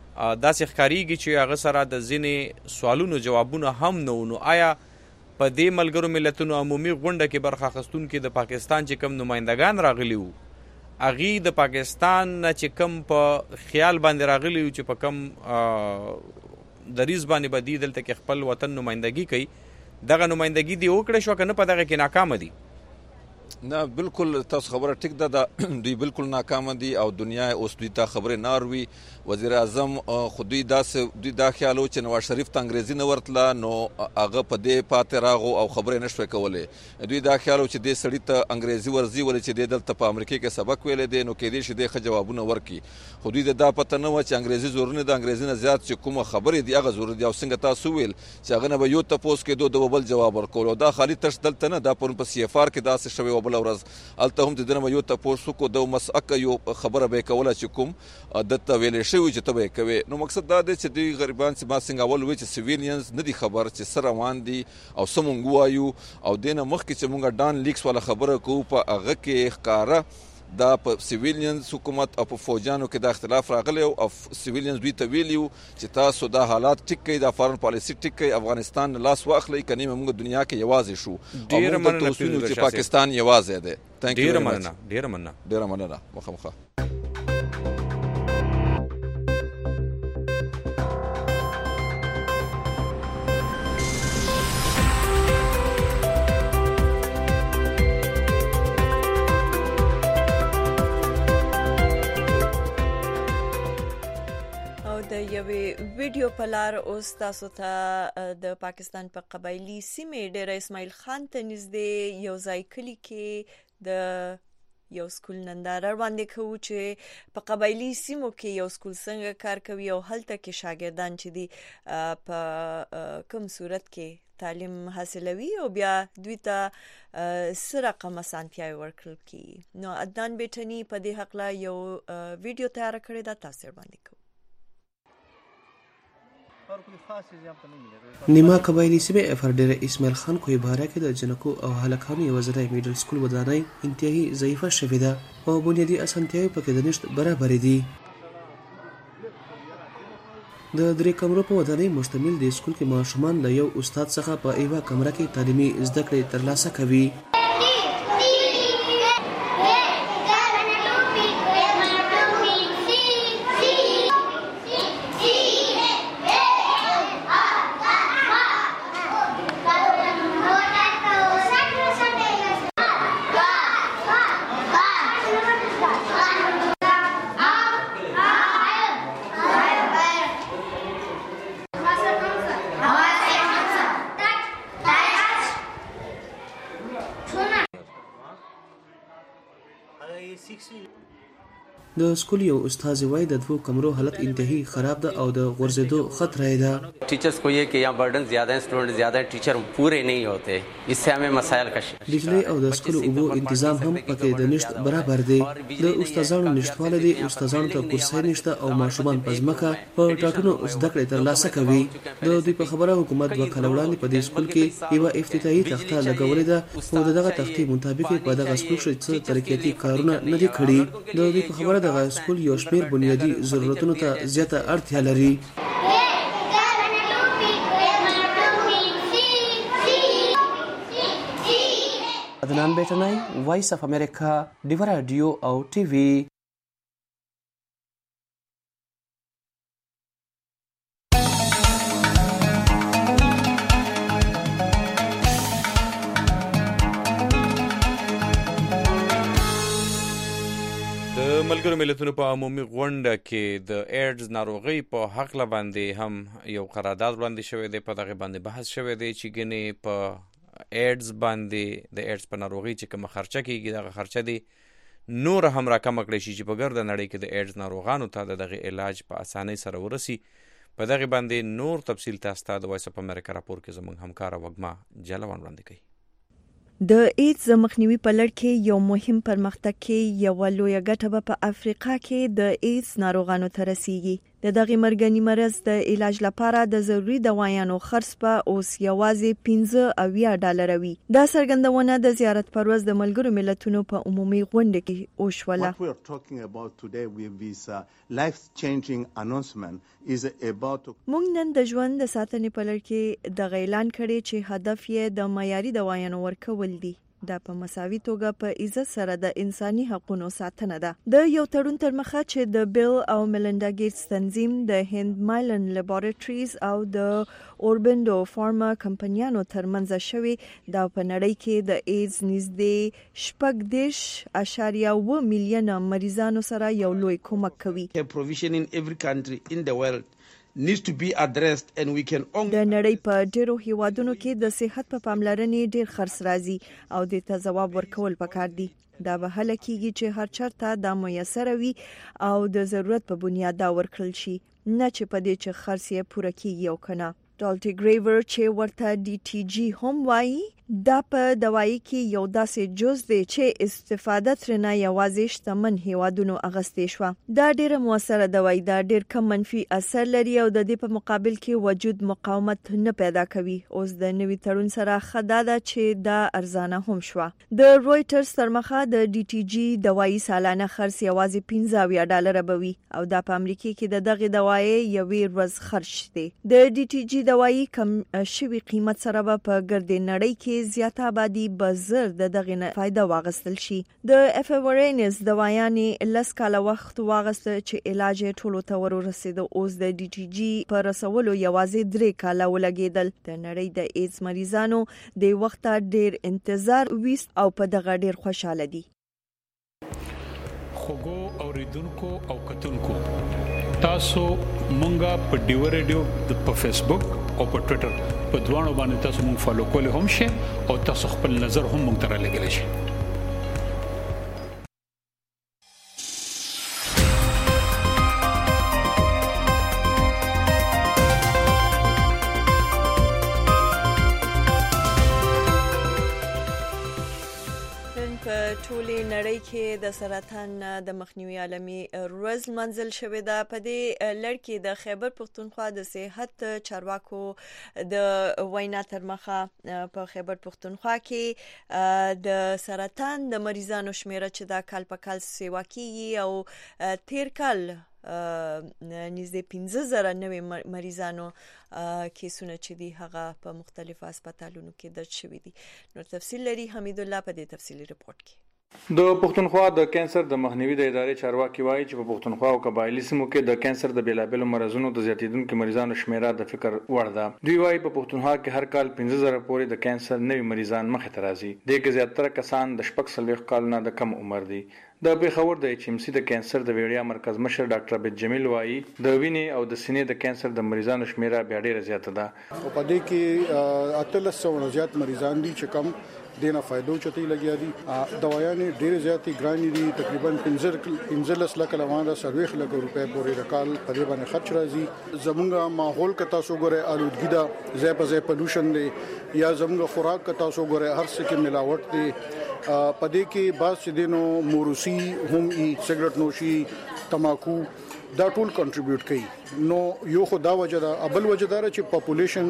S2: داسې ښکارېږي چې هغه سره د ځینې سوالونو جوابونه هم نه و. نو آیا په دې ملګرو ملتونو عمومي غونډه کې برخه اخیستونکي د پاکستان چې کوم نمایندګان راغلي وو هغې د پاکستان نه چې کوم په خیال باندې راغلي وو چې په کوم دریز باندې بدی دلته کې خپل وطن نمائندګي کوي دغه نمائندګي دی وکړه شو کنه په دغه کې ناکام دي
S21: نه بالکل تاسو خبره ټیک ده دوی بالکل ناکام دي او دنیا اوس دوی ته خبره ناروي وزیر اعظم خو دوی داسې دوی دا خیال و چې نواز شریف ته انګریزي نه ورتله نو هغه په دې پاتې راغو او خبرې نه شوی کولی دوی دا خیال و چې دې سړي ته انګریزي ورځي ولې چې دې دلته په امریکا کې سبق ویلی دی نو کېدای شي دې ښه جوابونه ورکړي خو دوی ته دا پته نه وه چې انګریزي ضروري نه ده انګریزي نه زیات چې کومه خبرې دي هغه ضروري دي او څنګه تاسو ویل چې هغه نه به یو تپوس کېدو د بل جواب ورکول او دا خالي تش دلته نه دا پرون په سی اف آر کې داسې شوی و بله ورځ هلته هم د ده نه به یو تپوس وکړو د مسعکه یو خبره به یې کوله چې کوم دته ویلی شوي چې ته به یې کوې نو مقصد دا دی چې دوی غریبان چې ما څنګه اول وی چې سیویلینز نه دي خبر چې څه روان دي او څه مونږ وایو او دې نه مخکې چې مونږ ډان لیکس والا خبره کوو په هغه کې ښکاره دا په سیویلینز حکومت او په فوجانو کې دا اختلاف راغلی او سیویلینز دوی ته ویلي وو چې تاسو دا حالات ټیک کړئ دا فارن پالیسي ټیک کړئ افغانستان نه لاس واخلئ که نه مونږ دنیا کې یوازې شو او مونږ دلته اوسو چې پاکستان یوازې دی
S2: ډېره مننه ډېره مننه
S21: ډېره مننه مخامخه
S1: د یوې ویډیو په لار اوس تاسو ته د پاکستان په قبایلی سیمې ډېره اسماعیل خان ته نږدې یو ځای کلي کې د یو سکول ننداره وړاندې کوو چې په قبایلی سیمو کې یو سکول څنګه کار کوي او هلته کې شاګردان چې دي په کوم صورت کې تعلیم حاصلوي او بیا دوی ته څه رقم اسانتیاوې ورکړل کیږي نو عدنان بیټني په دې هکله یو ویډیو تیار کړی دا تاسو وړاندې کوو
S4: نیمه قبایلی سیمه افردر اسماعیل خان کوی باره کې د جنکو او هلکانو یو ځای میډل سکول ودانۍ انتهایی ضعیفه شوې ده او بنیادی اسانتیاوې پکې د نشټ برابر دي د درې کمرو په ودانۍ مشتمل د سکول کې ماشومان له یو استاد څخه په یوه کمره کې تعلیمي زده کړې ترلاسه کوي د سکول یو استاد وای د دوه کمرو حالت انتهایی خراب ده او د غرزیدو خطر ده
S22: टीचर्स को ये कि यहाँ बर्डन ज्यादा है स्टूडेंट ज्यादा है टीचर पूरे नहीं होते इससे हमें मसाइल का
S4: बिजली او د سکول اوبو تنظیم هم پکې د نشټ برابر دی د استادانو نشټواله دي استادانو ته کورسای نشته او ماشومان پزماکه په ټاټونو زده کړې ترلاسه کوي د دوی په خبره حکومت وکړه وړاندې په دې سکول کې یو افتتاحي تخته لګولې ده او دغه تختې مطابق په دغه سکول کې ترقیاتي کارونه نه دي کړي د دوی په خبره دغه سکول یو شمېر بنیادی ضرورتونو ته زیاته اړتیا لري عدنان بیٹنائی وائس آف امریکا ډیو رادیو او ټي وي
S2: ملګرو ملتونو په عمومي غونډه کې د ایډز ناروغي په حق باندې هم یو قرارداد وړاندې شوی دی په دغه باندې بحث شوی دی چې ګنې په ایډز باندې د ایډز په ناروغي چې کوم خرچه کیږي دغه خرچه دی نور هم راکم کړی شي چې په ګرد نړۍ کې د ایډز ناروغانو ته دغه علاج په اسانۍ سره ورسي په دغه باندې نور تفصیل تاسو ته د وایس اف امریکا راپور کې زموږ همکار وګما جلوان وړاندې کوي
S1: د ایډز مخنیوي په لړ کې یو مهم پرمختګ کې یو لوی ګټه په افریقا کې د ایډز ناروغانو ته رسیږي د دغه مرګنی مرض د علاج لپاره د ضروري دوايانو خرڅ په اوس یوازې پنځه اویا ډالر وي دا څرګندونه د زیارت پرواز د ملګرو ملتونو په عمومي غونډه کې وشوله
S23: What we are talking about today with this uh, life changing announcement is about
S1: موږ نن د ژوند د ساتنې په لړ کې د اعلان کړي چې هدف یې د معیاري دوايانو ورکول دي دا په مساوي توګه په عزت سره د انساني حقوقو ساتنه ده. د یو تړون تر مخه چې د بیل او میلنډا ګیټس تنظیم د هند مایلن لیبارټریز او د اوربندو فارما کمپنیانو ترمنځ شوی دا په نړۍ کې د ایډز نږدې شپږ دېرش اعشاریه اوه میلیونه مریضانو سره یو لوی کومک کوي.
S3: A provision in every country in the world needs to be addressed and we can only
S1: د نړۍ په ډیرو هیوادونو کې د صحت په پاملرنې ډیر خرڅ راځي او د ته جواب ورکول پکار دي. دا به هله کیږي چې هر چرته دا میسر وي او د ضرورت په بنیاد دا ورکړل شي، نه چې په دې چې خرڅ یې پوره کیږي او کنه. ډالټي ګریور چې ورته ډي ټي جي هم وایي دا په دوايي کې یو داسې جز دی چې استفاده ترنه یوازې شتمن هیوادونو اغستې شو. دا ډیره موثره دوايي دا ډیر کم منفي اثر لري او د دې په مقابل کې وجود مقاومت نه پیدا کوي. اوس د نوي تړون سره خدا ده چې دا ارزانه هم شو. د رويټرز تر مخه د ډي ټي جي دوايي سالانه خرڅ یوازې پنځه اویا ډالر بوي او دا په امریکا کې د دغه دوايي یوې ورځ خرڅ دی. د ډي ټي جي دوايي کم شوی قیمت سره په ګرد نړۍ کې زیاته آبادی بزر د دغه فائدہ واغستل شي. د افورینز دوايانې لس کاله وخت واغست چې علاج ټولو ته ورسېد. اوس د ډي ټي جي پر رسولو یوازې درې کاله ولګیدل. د نړۍ د ایډز مریضانو د وخت ډیر انتظار ویست او په دغه ډیر خوشاله دي.
S5: خوګو اوریدونکو او کتونکو تاسو مونږه په ډیو ریډیو په فیسبوک او په ټوئیټر په دوانو باندې تاسو مونږ فالو کولای هم شئ او تاسو خپل نظر هم مونږ ته رالیږلی شئ.
S1: ټولې نړۍ کې د سرطان د مخنیوي عالمي ورځ منځل شوې ده. په دې لړ کې د خیبر پښتونخوا د صحت چارواکو د وینا تر مخه په خیبر پښتونخوا کې د سرطان د مریضانو شمیره چې دا کال په کال سیوا کیږي او تیر کال نږدې پنځه زره نوې مریضانو کیسونه چې دي هغه په مختلفو هسپتالونو کې درج شوي دي. نور تفصیل لري حمید الله په دې تفصیلي رپورت کې.
S6: د پښتونخوا د کانسر د مخنیوي د ادارې چارواکي وایي چې په پښتونخوا او قبایلی سیمو کې د کانسر د بیلابېلو مرزونو د زیاتیدونکو مریضانو شمیره د فکر وړ ده. دوی وایي په پښتونخوا کې هر کال پنځه زره پورې د کانسر نوي مریضان مخې ته راځي. د کې زیاتره کسان د شپږ څلوېښت کالونو د کم عمر دي. د پیښور د ایچ ام سی د کانسر د ویړیا مرکز مشر ډاکټر عبد جمیل وایي د وینې او د سینې د کانسر د مریضانو شمیره بیا ډیره زیاته ده.
S24: په دې کې اتلس سوه زیات مریضان دي چې کم دینه فائدو چتی لګیا دي. دوايانې ډېر زیاتې ګرانې دي، تقریبا پنځلس لکه لوانه سرویخ لک روپې پورې رکال په دې باندې خرچ راځي. زمونږ ماحول که تاسو ګوره آلودګي ده، ځای په ځای پولوشن دی، یا زمونږ خوراک که تاسو ګوره هر څه کې ملاوټ دی. په دې کې بعض چې دینو موروسی هم ای سیګریټ نوشي، تماکو دا ټول کنټریبیوټ کوي. نو یو خو دا وجه ده. ابل وجه دا چې پاپولیشن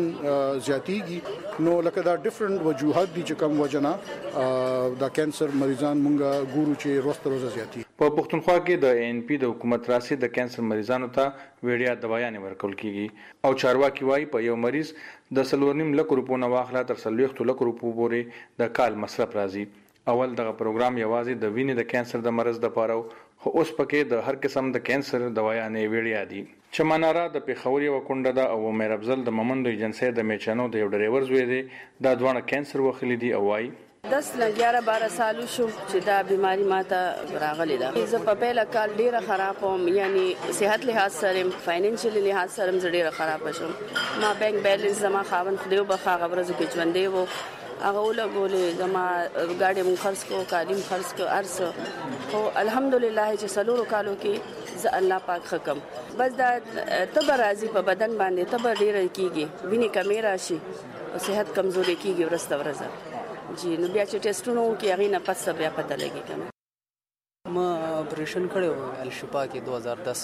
S24: زیاتیږي، نو لکه دا ډیفرنٹ وجوهات دي چې کوم وجه نه دا کانسر مریضان مونږه ګورو چې روز تر روزه زیاتی.
S6: په پښتونخوا کې د ان پی د حکومت راسي د کانسر مریضانو ته ویډیا دوايانې ورکول کیږي او چارواکي وایي په یو مریض د څلور نیم لک روپو نه واخله تر څلوېښت لک روپو پورې د کال مصرف راځي. اول دغه پروګرام یوازې د وینې د کانسر د مرض لپاره خو اوس پکې د هر قسم د کانسر دوايانې ویډیا دي. چمنارا د پیښور یو کونډه ده او میر افضل د ممندو ایجنسی د میچانو د یو ډریور زوی دی. دا دوه کانسر وخلی دي او وايي
S25: دس نه اګیاره باره سالو شو چې دا بیماری ماته راغلی ده. زه په پیله کال ډیره خراب وم، یعنی صحت لحاظ سره فاینانشل لحاظ سره زه ډیره خراب شوم. ما بانک بیلنس زما خاوند خدای وبخښه هغه ورځو کې ژوندی و، هغه ولګولې زما ګاډي مون خرڅ کو، کالیم خرڅ کو، ارس خو الحمدلله چې سلورو کالو کې زه الله پاک حکم بس دا تب راضي په بدن باندې تب ډیره کیږي، ویني کمی راشي او صحت کمزوري کیږي ورسته ورځه. جی نو بیا چې ټیسټونو کې هغه نه پس بیا پته لګی کنه.
S26: ما اپریشن کړو الشفا کې دو هزار دس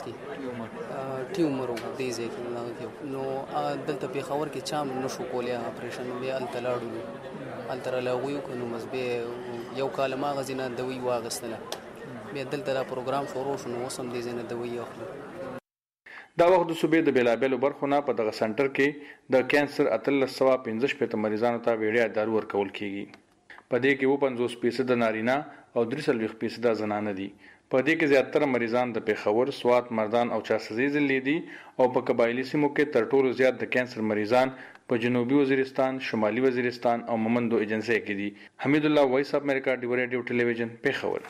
S26: کې ټیومر و دې ځکه نو دلته په خبر کې چام نشو کولای اپریشن بیا التلاړو التر لاغوي کنو مزبه یو کال ما غزنه دوی واغستله بیا دلته دا پروګرام شروع شو نو سم دې زنه دوی اخلو.
S6: دا وخت د صوبې د بیلابېلو برخو نه په دغه سنټر کې د کانسر اتلس سوه پنځه شپېته مریضانو ته ویډیا دارو ورکول کیږي. په دې کې پنځوس فیصد نارینه او درې څلوېښت فیصد زنانه دي. په دې کې زیاتره مریضان د پیښور، سوات، مردان او چارسدي ضلع دي او په قبایلي سیمو کې تر ټولو زیات د کینسر مریضان په جنوبي وزیرستان، شمالي وزیرستان او مومندو ایجنسۍ کې دي. حمید الله، وایس اف امریکا، ډیو ریډیو ټلویزیون، پیښور.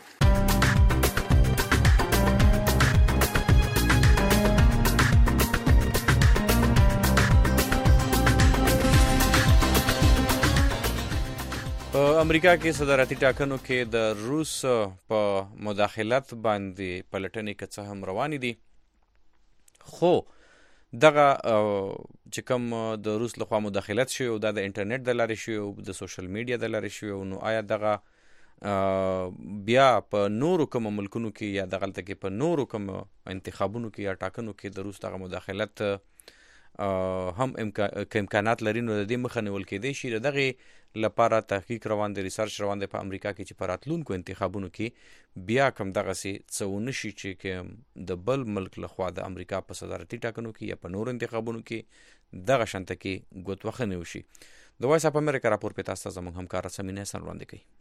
S2: په امریکا کې صدارتي ټاکنو کې د روس په مداخلت باندې پلټنې که څه هم روانې دي، خو دغه چې کوم د روس لخوا مداخلت شوی او دا د انټرنیټ د لارې شوی او د سوشل میډیا د لارې شوی، نو آیا دغه بیا په نورو کوم ملکونو کې یا دغلته کې په نورو کوم انتخابونو کې یا ټاکنو کې د روس دغه مداخلت هم امکانات لري، نو د دې مخه نیول کېدی شي. د دغې لپاره تحقیق روان دی، ریسرچ روان دی په امریکا کې چې په راتلونکو انتخابونو کې بیا کوم دغسې څه ونه شي چې د بل ملک لخوا د امریکا په صدارتي ټاکنو کې یا په نورو انتخابونو کې دغه شانته کې ګوت وخه نه وشي. د وایس اف امریکا راپور په تاسو ته زموږ همکار سمین حسن وړاندې کوي.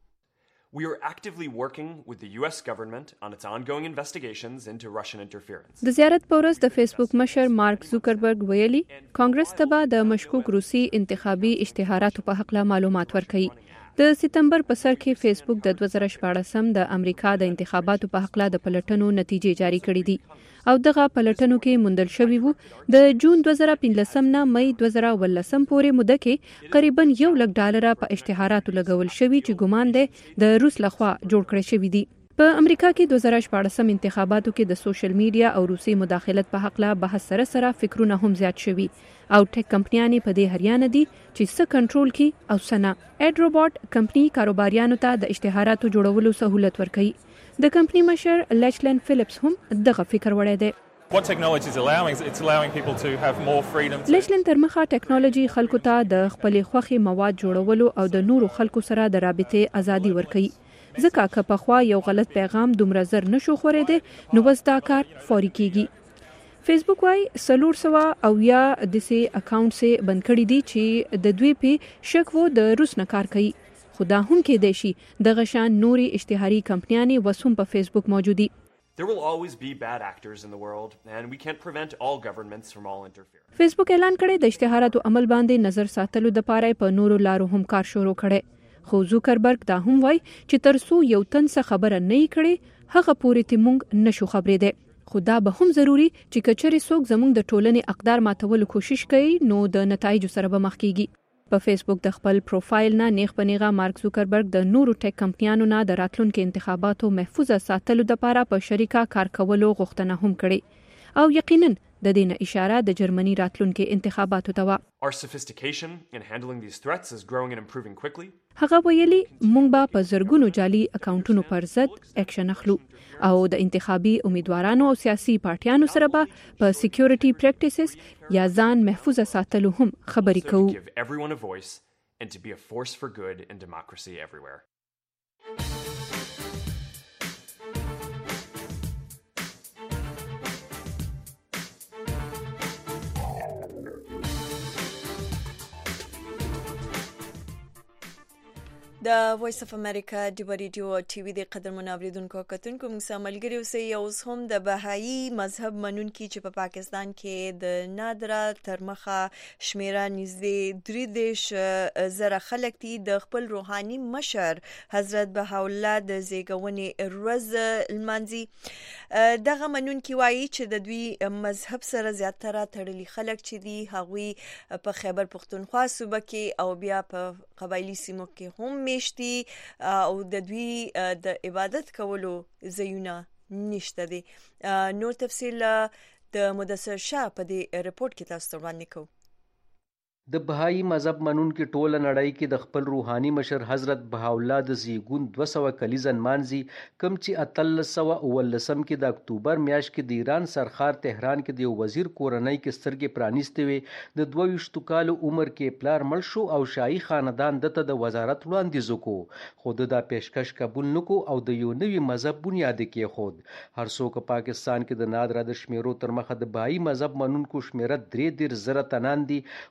S7: We are actively working with the U S government on its ongoing investigations into Russian interference.
S14: د زیارت په ورځ د فیسبوک مشر مارک زوکربرګ ویلي کانګرس ته به د مشکوک روسي انتخابي اشتهاراتو په حق له معلومات ورکړي. د سپتمبر په سر کې فیسبوک د دوه زره شپاړسم د امریکا د انتخاباتو په حق له د پلټنو نتیجې جاری کړې دي او دغه پلټنو کې موندل شوی وو د جون دوه زره پنځلسم نه مئی دوه زره ولسم پورې موده کې قریبا یو لک ډالر په اشتهاراتو لګول شوی چې ګمان دی د روس لخوا جوړ کړی شوی دي. په امریکا کې دوه زره شپاړسم انتخاباتو کې د سوشل میډیا او روسي مداخلت په حق له بحث سره سره فکرونه هم زیات شوي او ټیک کمپنیانې په دې هریانه دي چې څه کنټرول کی او سنا. اډ روبوټ کمپنی کاروباریانو ته د اشتهاراتو جوړولو سہولت ورکوي. د کمپنی مشر لیچلن فلیپس هم دغه فکر وړی دی.
S8: What technology is allowing is it's allowing people to have more freedom.
S14: لیچلن تر مخه ټیکنالوژي خلکو ته د خپلې خوښې مواد جوړولو او د نورو خلکو سره د رابطې ازادي ورکوي. ځکه که په خوا یو غلط پیغام دومره زر نشو خورېده نو بس دا کار فوري کیږي. فیسبوک وايي سلور سوا او یا د سي اکاونټ سي بند کړی دي چې د دوی په شک وو د روس نه کار کوي. خدا هم کې دی شي د غشان نوري اشتهاري کمپنیانې وسوم په فیسبوک موجودي.
S7: There will always be bad actors in the world and we can't prevent all governments from all interference.
S14: فیسبوک اعلان کړی د اشتهاراتو عمل باندې نظر ساتلو د پاره په نورو لارو هم کار شروع کړي. خو زوکربرګ دا هم وای چې ترسو یو تن څه خبره نه کړي هغه پورې ته مونږ نشو خبرې ده. خو دا به هم ضروری چې کچري څوک زموږ د ټولنې اقدار ماتولو کوشش کوي نو د نتایجو سره به مخ کیږي. په فیسبوک د خپل پروفایل نه نیغ پنیغه مارک زوکربرګ د نورو ټیک کمپنیانو نه د راتلونکو انتخاباتو محفوظه ساتلو لپاره په شریکه کار کولو غوښتنه هم کړې او یقینا د دې نه اشاره د جرمني راتلونکو انتخاباتو ته و.
S7: Our sophistication in handling these threats is growing and improving quickly.
S14: هغه ویلي مونږ به په زرګونو جعلي اکاونټونو پر ضد اکشن اخلو او د انتخابي امیدوارانو او سیاسي پارټیانو سره به په سکیورټي پریکټیسز یا ځان محفوظه ساتلو هم خبرې کوو.
S7: Give everyone a voice and to be a force for good in democracy everywhere.
S1: د وایس اف امریکا د ریډیو او ټي وي د قدرمن اوریدونکو کتونکو موږ سره ملګری اوسئ. اوس هم د بهایي مذهب منونکي چې په پاکستان کې د نادره تر مخه شمیره نږدې درې دېرش زره خلک دي د خپل روحاني مشر حضرت بهاءالله د زیږونې ورځ لمانځي. دغه منونکي وایي چې د دوی مذهب سره زیاتره تړلي خلک چې دي هغوی په خیبر پختونخوا صوبه کې او بیا په قبایلی سیمو کې هم میشتي او د دوی د عبادت کولو ځایونه نشته دي. نور تفصیل د مدثر شاه په دې رپورت کې تاسو ته وړاندې کوو.
S9: د بهایي مذهب منونکي ټوله نړۍ کې د خپل روحاني مشر حضرت بهاءالله د زیږون دوه سوه کلیزه نمانځي کوم چې اتلس سوه اوولسم کې د اکتوبر میاشت کې د ایران سرخار تهران کې د یو وزیر کورنۍ کې سترګې پرانیستې وې. د دوه ویشتو کالو عمر کې پلار مړ شو او شاهي خاندان دته د وزارت وړاندیز وکړو خو د دا پیشکش قبول نکو او د یو نوي مذهب بنیاد کېښود. هر څوک پاکستان کې د نادره د شمیرو تر مخه د بهایي مذهب منونکو شمیره درې دېرش زره تنان دي خو یو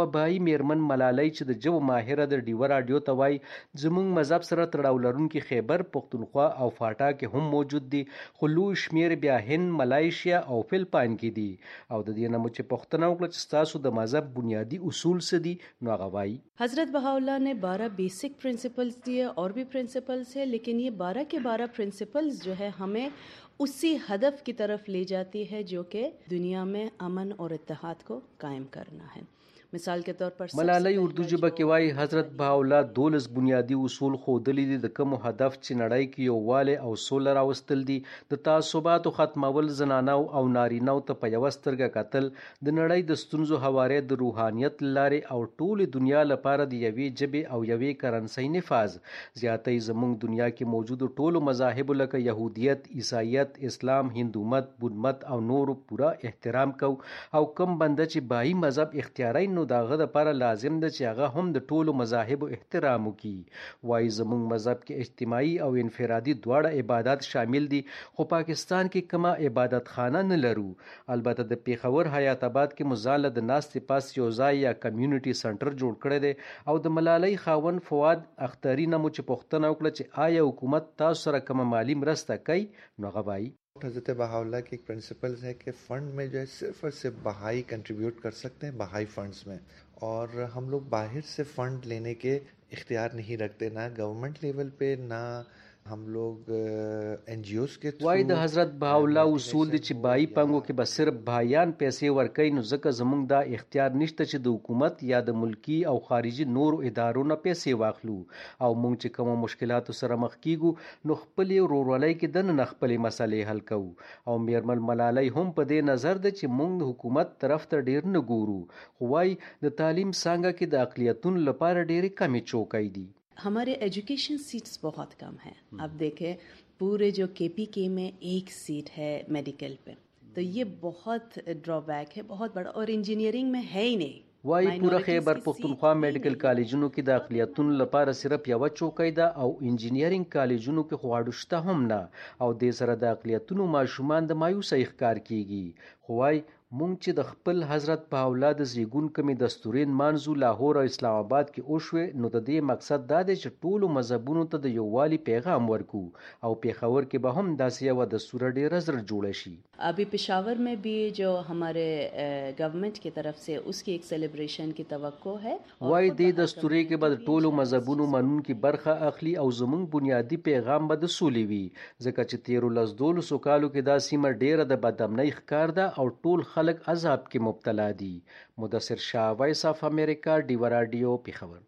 S9: بهایي میرمن ملالۍ چې د ژبو ماهره د ډیوه راډیو ته وایي زموږ مذهب سره تړاو لرونکي خیبر پښتونخوا او فاټا کې هم موجود دي، خو لوی شمېر بیا هند، ملایشیا او فلپاین کې دي. او د دې نه مو چې پوښتنه وکړه چې ستاسو د مذهب بنیادی اصول څه دي، نو هغه وایي
S10: حضرت بہاؤاللہ نے بارہ بیسک پرنسپلز دیے، اور بھی پرنسپلز ہیں، لیکن یہ بارہ کے بارہ پرنسپلز جو ہے ہمیں اسی ہدف کی طرف لے جاتی ہے جو کہ دنیا میں امن اور اتحاد کو قائم کرنا ہے. مثال کے طور پر
S9: ملالۍ اردو ژبه کې وایي حضرت بهاءالله دولس بنیادی اصول ښودلي دي، د کوم هدف چې نړۍ کې یووالی او سوله راوستل دي، د تعصباتو ختمول، زنانو او نارینهو ته په یوه سترګه کتل، د نړۍ د ستونزو هواری د روحانیت له لارې او ټولې دنیا لپاره د یوې ژبې او یوې کرنسۍ نفاذ. زیاتۍ زموږ دنیا کې موجودو ټولو مذاهبو لکه یهودیت، عیسایت، اسلام، هندومت، بودمت او نورو پوره احترام کو، او کم بنده چې بهایي مذهب اختیاری نو داغه دپاره لازم ده چې هغه هم د ټولو مذاهبو احترام وکړي. وایي زموږ مذهب کې اجتماعي او انفرادي دواړه عبادات شامل دي، خو پاکستان کې کومه عبادت خانه نه لرو. البته د پیښور حیات آباد کې مو ځان له د ناستې پاس یو ځای یا کمیونټي سنټر جوړ کړی دی. او د ملالۍ خاوند فواد اختري نه مو چې پوښتنه وکړه چې آیا حکومت تاسو سره کومه مالي مرسته کوي، نو هغه وایي
S11: हज़रत बहाउल्लाह के एक प्रिंसिपल्स है कि फ़ंड में जो है सिर्फ और सिर्फ बहाई कंट्रीब्यूट कर सकते हैं बहाई फंड्स में, और हम लोग बाहर से फ़ंड लेने के इख्तियार नहीं रखते, ना गवर्नमेंट लेवल पे ना हम लोग एन जी ओज़ के.
S9: وایي د حضرت بهاءالله اصول دي چې بهایي پانګو کې به صرف بهایان پیسې ورکوي، نو ځکه زموږ دا اختیار نشته چې د حکومت یا د ملکی او خارجي نورو ادارو نه پیسې واخلو. او موږ چې کومو مشکلاتو سره مخ کیږو نو خپلې ورورولۍ کې دننه خپلې مسلې حل کوو. او میرمن ملالۍ هم په دې نظر ده چې موږ د حکومت طرف ته ډیر نه ګورو، خو وایي د تعلیم څانګه کې د اقلیتونو لپاره ډېرې کمې چوکۍ دي.
S10: ہمارے ایجوکیشن سیٹس بہت کم ہیں. اب دیکھیں پورے جو کے پی کے میں ایک سیٹ ہے میڈیکل پہ، تو یہ بہت ڈرا بیک ہے، بہت بڑا، اور انجینئرنگ میں ہے ہی نہیں.
S9: وایي پوره خیبر پښتونخوا میډیکل کالجونو کې د اقلیتونو لپاره صرف یوه چوکۍ ده، او انجینیرینګ کالجونو کې خواړو شته هم نه، او دې سره د اقلیتونو ماشومان د مایوسۍ ښکار کیږي. خو وایي مونږ چې د خپل حضرت بهاءالله د زیږون کمې دستورې نمانځو لاهور او اسلام آباد کې وشوې، نو د دې مقصد دا دی چې ټولو مذهبونو ته د یووالي پیغام ورکو، او پیښور کې به هم داسې یوه دستوره ډېره زر جوړه شي.
S10: ابھی پشاور میں بھی جو ہمارے گورنمنٹ کی طرف سے اس کی ایک سیلیبریشن کی توقع ہے.
S9: وایي دې دستورې کې به د ټولو مذهبونو منونکي برخه اخلي، او زموږ بنیادي پیغام به د سولې وي، ځکه چې تیرو لس دولسو کالو کې دا سیمه ډېره د بدامنۍ ښکار ده او ټول خلک عذاب کې مبتلا دي. مدثر شاه، وایس اف امریکا، ډیوه راډیو، پیښور.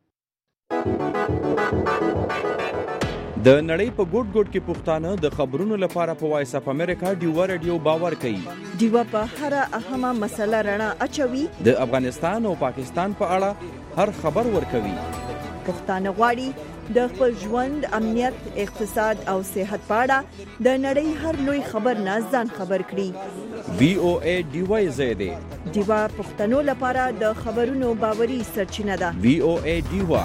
S2: د نړۍ په ګوټ ګوټ کې پښتانه د خبرونو لپاره په وایس اف امریکا ډیوه راډیو باور کوي.
S1: ډیوه په هر اهمه مسله رڼا اچوي،
S2: د افغانستان او پاکستان په اړه هر خبر ورکوي.
S1: پښتانه غواړي د خپل ژوند، امنیت، اقتصاد او صحت په اړه د نړۍ هر لوی خبر نه ځان خبر کړي.
S2: وی او ای ډیوه زیاده
S1: ډیوه پښتنو لپاره د خبرونو باوري سرچینه ده.
S2: وی او ای ډیوه.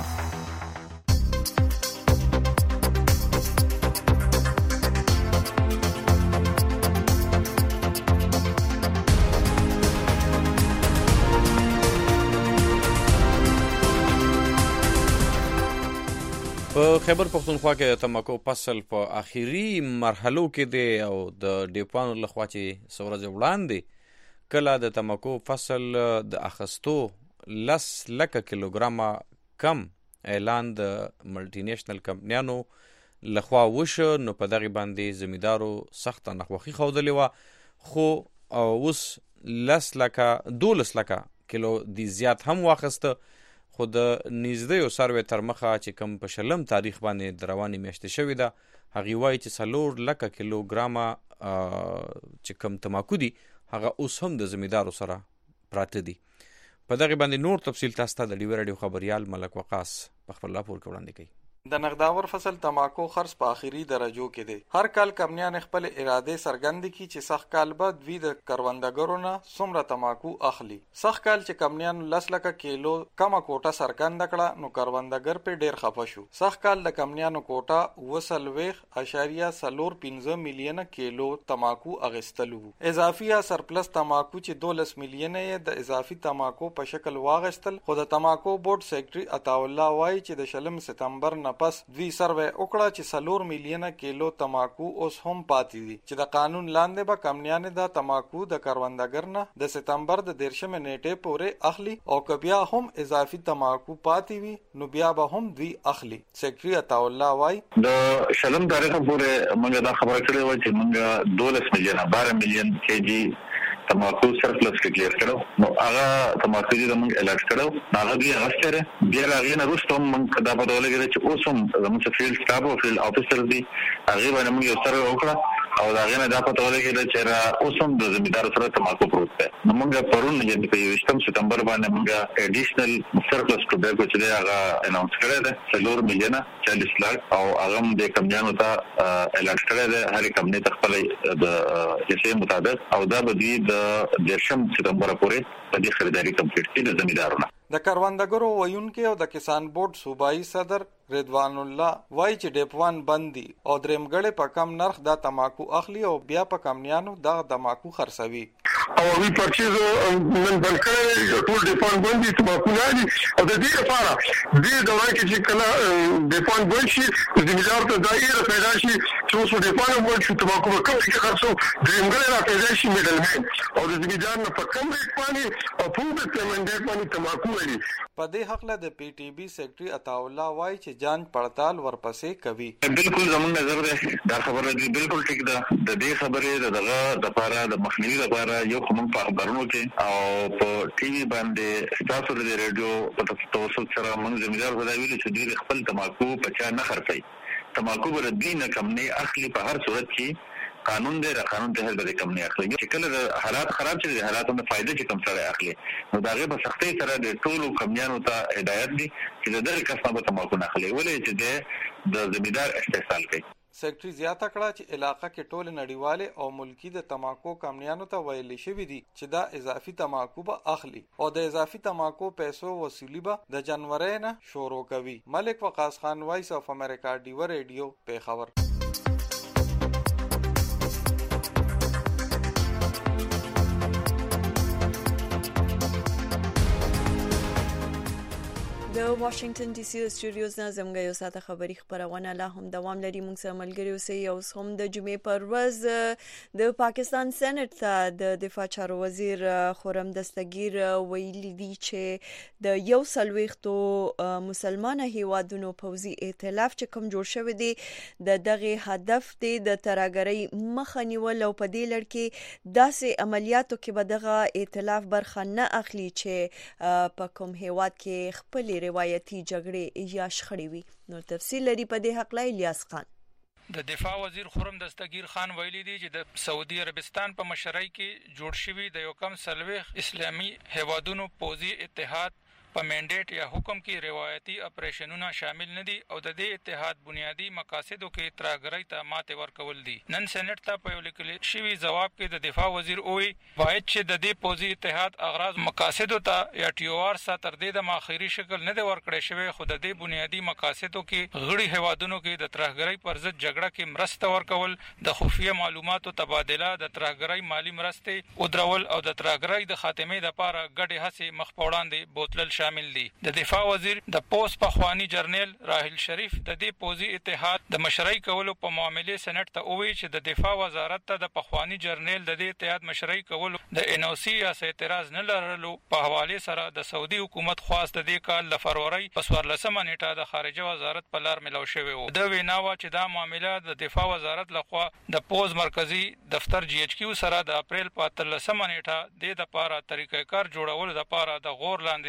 S2: په خیبر پښتونخوا کې د تمباکو فصل په اخیری مرحلو کې دی، او د ډیپوانو لخوا چې څو ورځې وړاندې کله د تمباکو فصل د اخیستو لس لکه کیلوګرامه کم اعلان د ملټي نیشنل کمپنیانو لخوا وشو، نو په دغې باندې زمیندارو سخته ناخوښي ښودلې وه، خو اوس لس لکه دولس لکه کیلو دی زیات هم واخیسته. خو د نږدې سروې تر مخه چې کوم په شلم تاریخ باندې د روانې میاشتې شوې ده، هغې وایي چې څلور لکه کیلوګرامه چې کوم تماکو دي هغه اوس هم د زمیندارو سره پراته دي. په دغې باندې نور تفصیل تاسو ته د ډیوه راډیو خبریال ملک وقاص په خپل راپور کې وړاندې کوي.
S12: د نقداور فصل تماکو خرڅ په اخیری درجو کې دی. هر کال کمنیان خپل اراده څرګند کی چې سخت کال بعد دوی د کروندګرو نه څومره تماکو اخلي. سخت کال چې کمنیان لس لکه کیلو کمه کوټه سرګند کړه نو کروندګر په ډیر خفه شو. سخت کال د کمنیانو کوټه وسلويخ اشاریه سلور پنځه میلیونه کیلو تماکو اغستلو. اضافي یا سرپلس تماکو چې دولس میلیونه یې د اضافي تماکو په شکل واغستل. خو د تماکو بورډ سیکرټري عطاالله وایي چې د شلم ستمبر نه پس دوی سروې وکړه چې سلور میلیونه کیلو تماکو اوس هم پاتې دي چې د قانون لاندې به کمنیان د تماکو د کروندګر نه د ستمبر د دیرشم نیټه پورې اخلي او که بیا هم اضافي تماکو پاتې وي نو بیا به هم دوی اخلي. سیکرټري عطاالله وایي
S13: د شلم تاریخ پورې موږ دا خبره کړې و چې موږ دولس میلیونه بارہ میلیون کېجی تماکو سرپلس کې کلیئر کړو. نو هغه تماکو چې موږ الاټ کړو هغه بیا غوښتره بیا راغی نه وروسته موږ دا په ډول کې چې اوس هم زموږ فیلډ سټاف او فیلډ افیسر دي هغه باندې موږ یو سره وکړه او دا غنه دا په ډول کې چې را اوس هم د زمیندار سره تماکو پروت دی. نو موږ پرون چې په یوشتم ستمبر باندې موږ اډیشنل سرپلس ټوباکو چې هغه اناونس کړی دی څلور میلیونه چالیس لک او هغه د کمپنیانو ته الاټ کړی دی هر کمپنی ته خپل د حصې مطابق او دا به د دیرشم ستمبر پورې په دې خریداري کمپلیټ کړي د زمیندارونو.
S12: د کروندګرو ویونکو او د کسان بورډ صوبایي صدر رضوان الله وایي چې ډیپوان بندي او درېمګړې په کم نرخ دا تماکو اخلي او بیا په کمنیانو دا تماکو خرڅوي.
S15: او وی پرچیز من بلکې ټول ډیپوان بندي تماکو نه دي او د دې لپاره دې دوران کې چې کله ډیپوان بندي زمیندار ته دایره پیدا شي چې اوس ډیپوان بندي تماکو په کوم کې خرڅو درېمګړې را پیدا شي میډلمن او د زمیندار نه په کم ریټ باندې او په پیمنټ باندې تماکو
S12: په دې حق له د پی ټی بی سیکرټري عطاالله وایي چې جانچ پړتال ورپسې کوي.
S13: بالکل زموږ نظر دی دا خبره دی بالکل ټیک ده. د دې خبرې دغه د لپاره د مخنیوي لپاره یو کوم په خبرونو کې او په ټي وي باندې تاسو د ریډیو په توسط سره موږ زمیندار وداویل چې دوی خپل تماکو په چا نه خرڅي. تماکو بر دین کم نه اخلي په هر صورت کې قانون دی را قانون ته هر کم نه اخلي. چې کله حالات خراب شي د حالاتو نه فائدې چې کم سره اخلي نو داغه په سختۍ سره د ټولو کمنیانو ته هدایت دي چې دغه کسبه تماکو نه اخلي ولې چې د زمیندار استحصال کوي.
S12: سیکرټري زیاته کړه چې علاقې کې ټول نړیواله او ملکی د تماکو کمنیانو ته ویل شوی دي چې دا اضافي تماکو به اخلي او د اضافي تماکو پیسو وصولی به د جنوري نه شروع کوي. ملک وقاص خان وایس اف امریکا ډیو ریډیو په خبر.
S1: د واشنگټن ډي سي سټوډیوز نه زموږ یو ساعته خبری خبرونه لا هم دوام لري. موږ سره ملګری اوسئ. اوس هم د جمعې پر ورځ د پاکستان سېنات ته د دفاع چارو وزیر خورم دستگیر ویلي دي چې د یو سلويختو مسلمانه هیوادونو پوځي ائتلاف چې کوم جوړ شوی دی د دغه هدف دی د ترهګرۍ مخه نیول او په دې لړ کې داسې عملیاتو کې به دغه ائتلاف برخه نه اخلي چې په کوم هیواد کې خپل روایتي جګړې یا شخړې وي. نو تفصیل لري په دې حق لا الیاس خان.
S16: د دفاع وزیر خورم دستگیر خان ویلي دی چې د سعودي عربستان په مشرۍ کې جوړ شوی د یو کم سلويخ اسلامي هیوادونو پوځي اتحاد په منډیټ یا حکم کې روایتي اپریشنونه شامل نه دي او د دې اتحاد بنیادی مقاصدو کې ترهګرۍ ته ماته ورکول دي. نن سېنات ته په یو لیکل شوی جواب کې د دفاع وزیر وویل باید چې د دې پوځي اتحاد اغراض مقاصدو ته یا ټي او آر سره تر دې د ماخري شکل نه دی ورکړی شوی خو د دې بنیادی مقاصدو کې غړي هیوادونو کې د ترهګرۍ پر ضد جګړه کې مرسته ورکول د خفیه معلوماتو تبادله د ترهګرۍ مالی مرستې او درول او د ترهګرۍ د خاتمې لپاره ګډې هڅې مخ په وړاندې بوتلل شامل دي. د دفاع وزیر د پوسټ پخوانی جرنیل راهیل شریف د دې پوځي اتحاد د مشرۍ کولو په معاملې سېنات ته وویل چې د دفاع وزارت ته د پخوانی جرنیل د دې اتحاد مشرۍ کولو د ان او سی یا اعتراض نه لرلو په حواله سره د سعودي حکومت خواست د دې کال د فروری په څوارلسمه نیټه د خارجه وزارت په لار ملو شوی و. د ویناوه چې دا معامله د دفاع وزارت لخوا د پوز مرکزی دفتر جی ایچ کیو سره د اپریل په اتلسمه نیټه د لپاره طریقې کار جوړولو لپاره د غور لاندې راوستل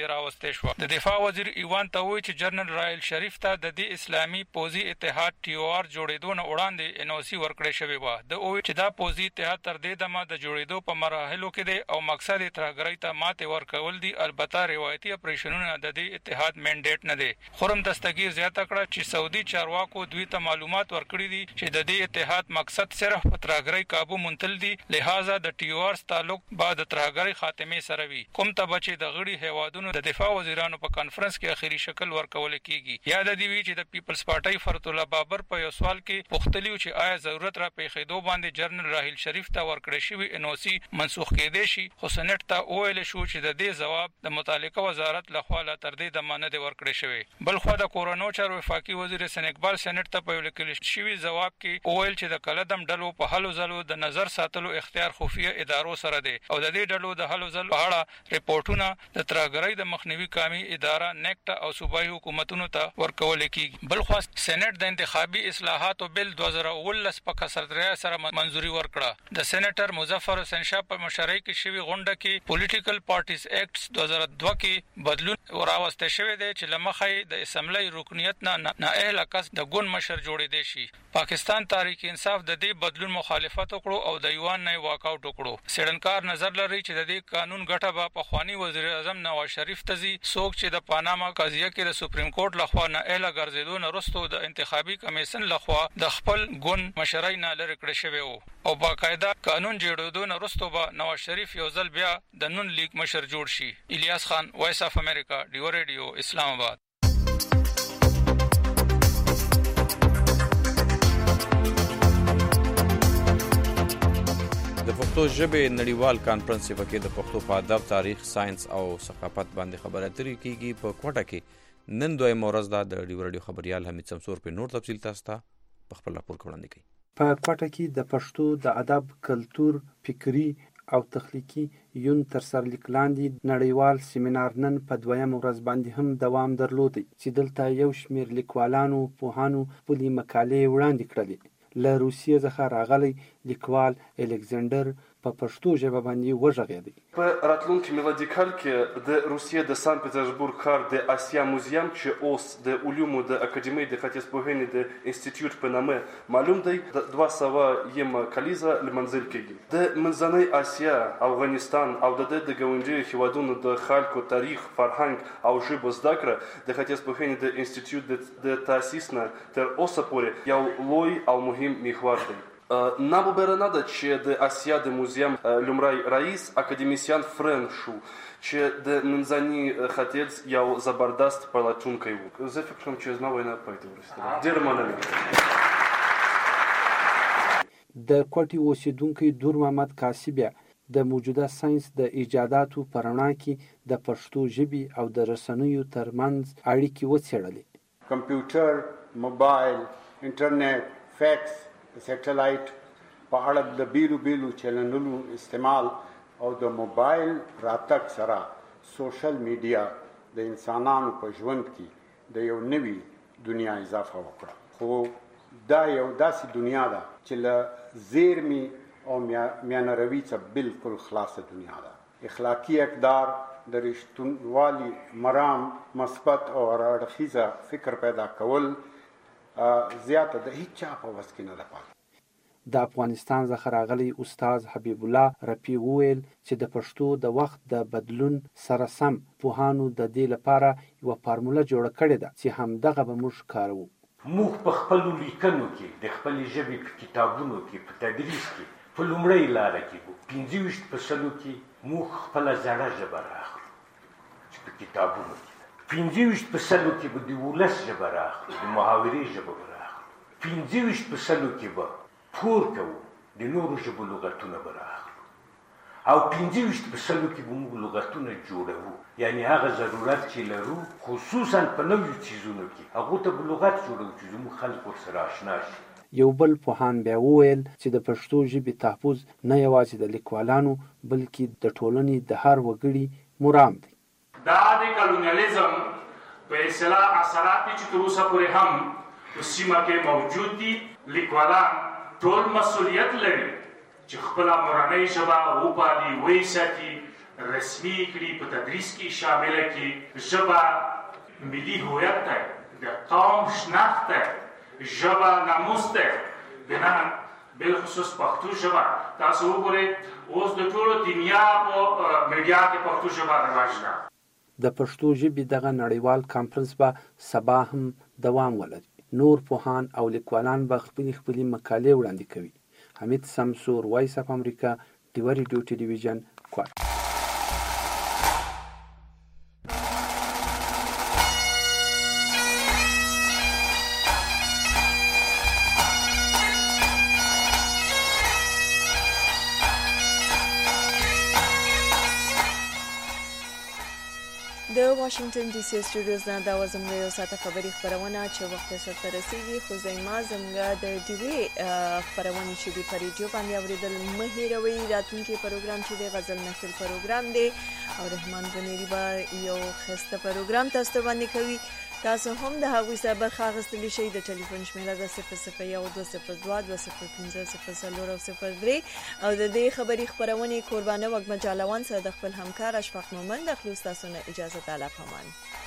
S16: پاتې شو. د دفاع وزیر ایوان ته وایي چې جنرال رایل شریف ته د دې اسلامي پوځي اتحاد ټي او آر جوړېدو نه وړاندې ان او سی ورکړې شوې وه. د وایي چې دا پوځي اتحاد تر دې دمه د جوړېدو په مراحلو کې دی او مقصد یې ترهګرۍ ته ماتې ورکول دي. البته روایتي اپریشنونه د دې اتحاد منډیټ نه دی. خرم دستگیر زیاته کړه چې سعودي چارواکو دوی ته معلومات ورکړي دي چې د دې اتحاد مقصد صرف په ترهګرۍ قابو منتل دي، لہذا د ټي او آر تعلق بعد ترهګرۍ خاتمه سره وي. کوم ته بچي د غړي هیوادونو د دفاع وزیرانو په کانفرنس کې اخیری شکل ورکول کیږي. یاد دی وی چې د پیپلز پارټي فرت الله بابر په یو سوال کې پوښتنه چې آیا ضرورت را پیښېدو باندې جنرال راحیل شریف ته ورکړی شوی ان او سی منسوخ کېدې شي، خو سېنات ته ویل شو چې د دې جواب د متعلقه وزارت لخوا لا تر دې د مانه دی ورکړی شوی. بل خو د کورونو چارو وفاقي وزیر حسن اقبال سېنات ته په لیکل شوی جواب کې ویل چې د کلدم ډلو په حلو ځلو د نظر ساتلو اختیار خفیه ادارو سره دی او د دې ډلو د حلو ځلو په اړه ریپورتونه د ترهګرۍ د مخنیوي قومي اداره نیکټ او صوبایي حکومتونو ته ورکول کیږي. بل خو سېنات د انتخابي اصلاحاتو بل دوه زره اوولس په کسرتریا سره منځوري ورکړه. د سېنیټر مظفر حسین شاه په مشرۍ کې شوی غونډه کې پولیټیکل پارټیز اکټس دوه زره دوه کې بدلون وراوسته شوی دی چې لمخې د اسمبلی رکنیت نه نااهل کس د ګوند مشر جوړې دی شي. پاکستان تحریک انصاف د دې بدلون مخالفت وکړو او د یوان نه واک اوټ وکړو. سیډنکار نظر لري چې د دې قانون ګټه به په خواني وزیر اعظم نواز شریف ته ځي، څوک چې د پاناما قضیه کې د سپریم کورټ لخوا نه اهل ګرځېدو نه وروسته د انتخابي کمیشن لخوا د خپل ګوند مشرۍ نه لرې کړی شوی وو او باقاعده قانون جوړېدو نه وروسته به نواز شریف یو ځل بیا د نون لیگ مشر جوړ شي. الیاس خان، وایس اف امریکا، ډیو ریډیو، اسلام آباد.
S2: د پښتو ژبې نړیوال کانفرنس په کې د پښتو په ادب، تاریخ، ساينس او ثقافت باندې خبرې اترې کیږي. په کوټه کې نن دویم ورځ ده. د ډیو ریډیو خبريال حمید سمسور په نور تفصیل تاسو ته په خپل راپور وړاندې کوي.
S17: په کوټه کې د پښتو د ادب، کلتور، فکری او تخلیقي یون تر سرلیک لاندې نړیوال سیمینار نن په دویم ورځ باندې هم دوام درلودی چې دلته یو شمېر لیکوالانو، پوهانو خپلې مقالې وړاندې کړلې. له روسیې څخه راغلی لیکوال الکساندر په پښتو ژبه باندې وغږېدی.
S18: په راتلونکي میلادي کال کې د روسیې د سان پټرزبورګ ښار د اسیا موزیم چې اوس د علومو د اکاډمۍ د ختیځپوهنې د انسټیټیوټ په نامه معلوم دی، د دوه سوه یمه کلیزه لمنځل کېږي. د منځنۍ اسیا، افغانستان او د د ګاونډیو هیوادونو د خلکو تاریخ، فرهنګ او ژبو زده کړه د ختیځپوهنې د انسټیټیوټ د تاسیس نه تر اوسه پورې یو لوی او مهم محور دی. ناببره ده چې د اسیا د موزیم لومړی رئیس اکاډمیسیان فرن شو چې د منځني ختیځ یو زبردست پلټونکی و. زه فکر کوم چې زما وینا پای ته ورسېده. ډېره مننه.
S17: د کوټې اوسیدونکی دور محمد کاسبیا د موجوده ساينس د ایجاداتو په رڼا کې د پښتو ژبې او د رسنیو ترمنځ اړیکې وڅېړلې.
S19: کمپیوټر، موبایل، انټرنیټ، فیکس، سیټلایټ په اړه د بیلو بیلو چینلونو استعمال او د موبایل راتګ سره سوشل میډیا د انسانانو په ژوند کې د یو نوي دنیا اضافه وکړه. خو دا یو داسې دنیا ده چې له زیرمې او میانروي څخه بالکل خلاصه دنیا ده. اخلاقي اقدار، د رښتونوالي مرام، مثبت او راړخیزه فکر پیدا کول زیاته د هیڅ چا په وس کې نه ده.
S17: د افغانستان څخه راغلی استاد حبیب الله رفیع وویل چې د پښتو د وخت د بدلون سره سم پوهانو د دې لپاره یوه فارموله جوړه کړې ده چې همدغه به موږ کاروو.
S20: موږ په خپلو لیکنو کې د خپلې ژبې په کتابونو کې، په تدریس کې په لومړۍ لاره کې وو. پنځه ویشت په سلو کې موږ خپله زړه ژبه راخلو چې په کتابونو کې، پنځه ویشت په سلو کې به د ولس ژبه راخلو، د محاورې ژبه به راخلو، پنځه ویشت په سلو کې به پور کوو، د نورو ژبو لغتونه به راخلو، او پنځه ویشت په سلو کې به موږ لغتونه جوړوو. یعنی هغه ضرورت چې لرو خصوصا په نویو څیزونو کې هغو ته به لغت جوړوو چې زموږ خلک ورسره اشنا شي.
S17: یو بل پوهان بیا وویل چې د پښتو ژبې تحفظ نه یوازې د لیکوالانو بلکې د ټولنې د هر وګړي مرام دی.
S21: دا د کلونیالیزم په اصطلاح اثرات دي چې تر اوسه پورې هم په سیمه کې موجود دي. لیکوالان ټول مسؤلیت لري چې خپله مورنۍ ژبه وپالي، ویې ساتي، رسمي کړي په تدریس کې شامل کړي. ژبه ملي هویت ده، د قوم شناخت ده، ژبه ناموس ده. بنا بالخصوص پښتو ژبه تاسو وګورئ اوس د ټولو دنیا په میډیا کې پښتو ژبه رواج ده.
S17: د پښتو ژبې دغه نړیوال کانفرنس به سبا هم دوام ولري. نور پوهان او لیکوالان به خپلې خپلې مقالې وړاندې کوي. حمید سمسور، وایس اف امریکا، ډیوه ریډیو ټلویزیون، کوټ.
S1: د واشنگټن ډي سي سټوډیوز نه دا زموږ یو ساعته خبري خبرونه چې وخت سره رسیدي. خو زما زموږ د ډیوی خبرونه چې دی په ریډیو باندې اوریدل مه هیروئ. راتلونکي پروګرام چې دی غزل محفل پروګرام دی او رحمان بنيري به یو خسته پروګرام تاسو باندې کوي. تاسو هم د هغوی سره برخه اخیستلی شئ. د ټلیفون شمیره د صفر صفر یو دوه صفر دوه دوه صفر پنځه صفر څلور او صفر درې او د دې خبري خبرونه قربانه وګمه جالوان سره د خپل همکار اشفاق مومند د خپل تاسو نه اجازه طلب همان.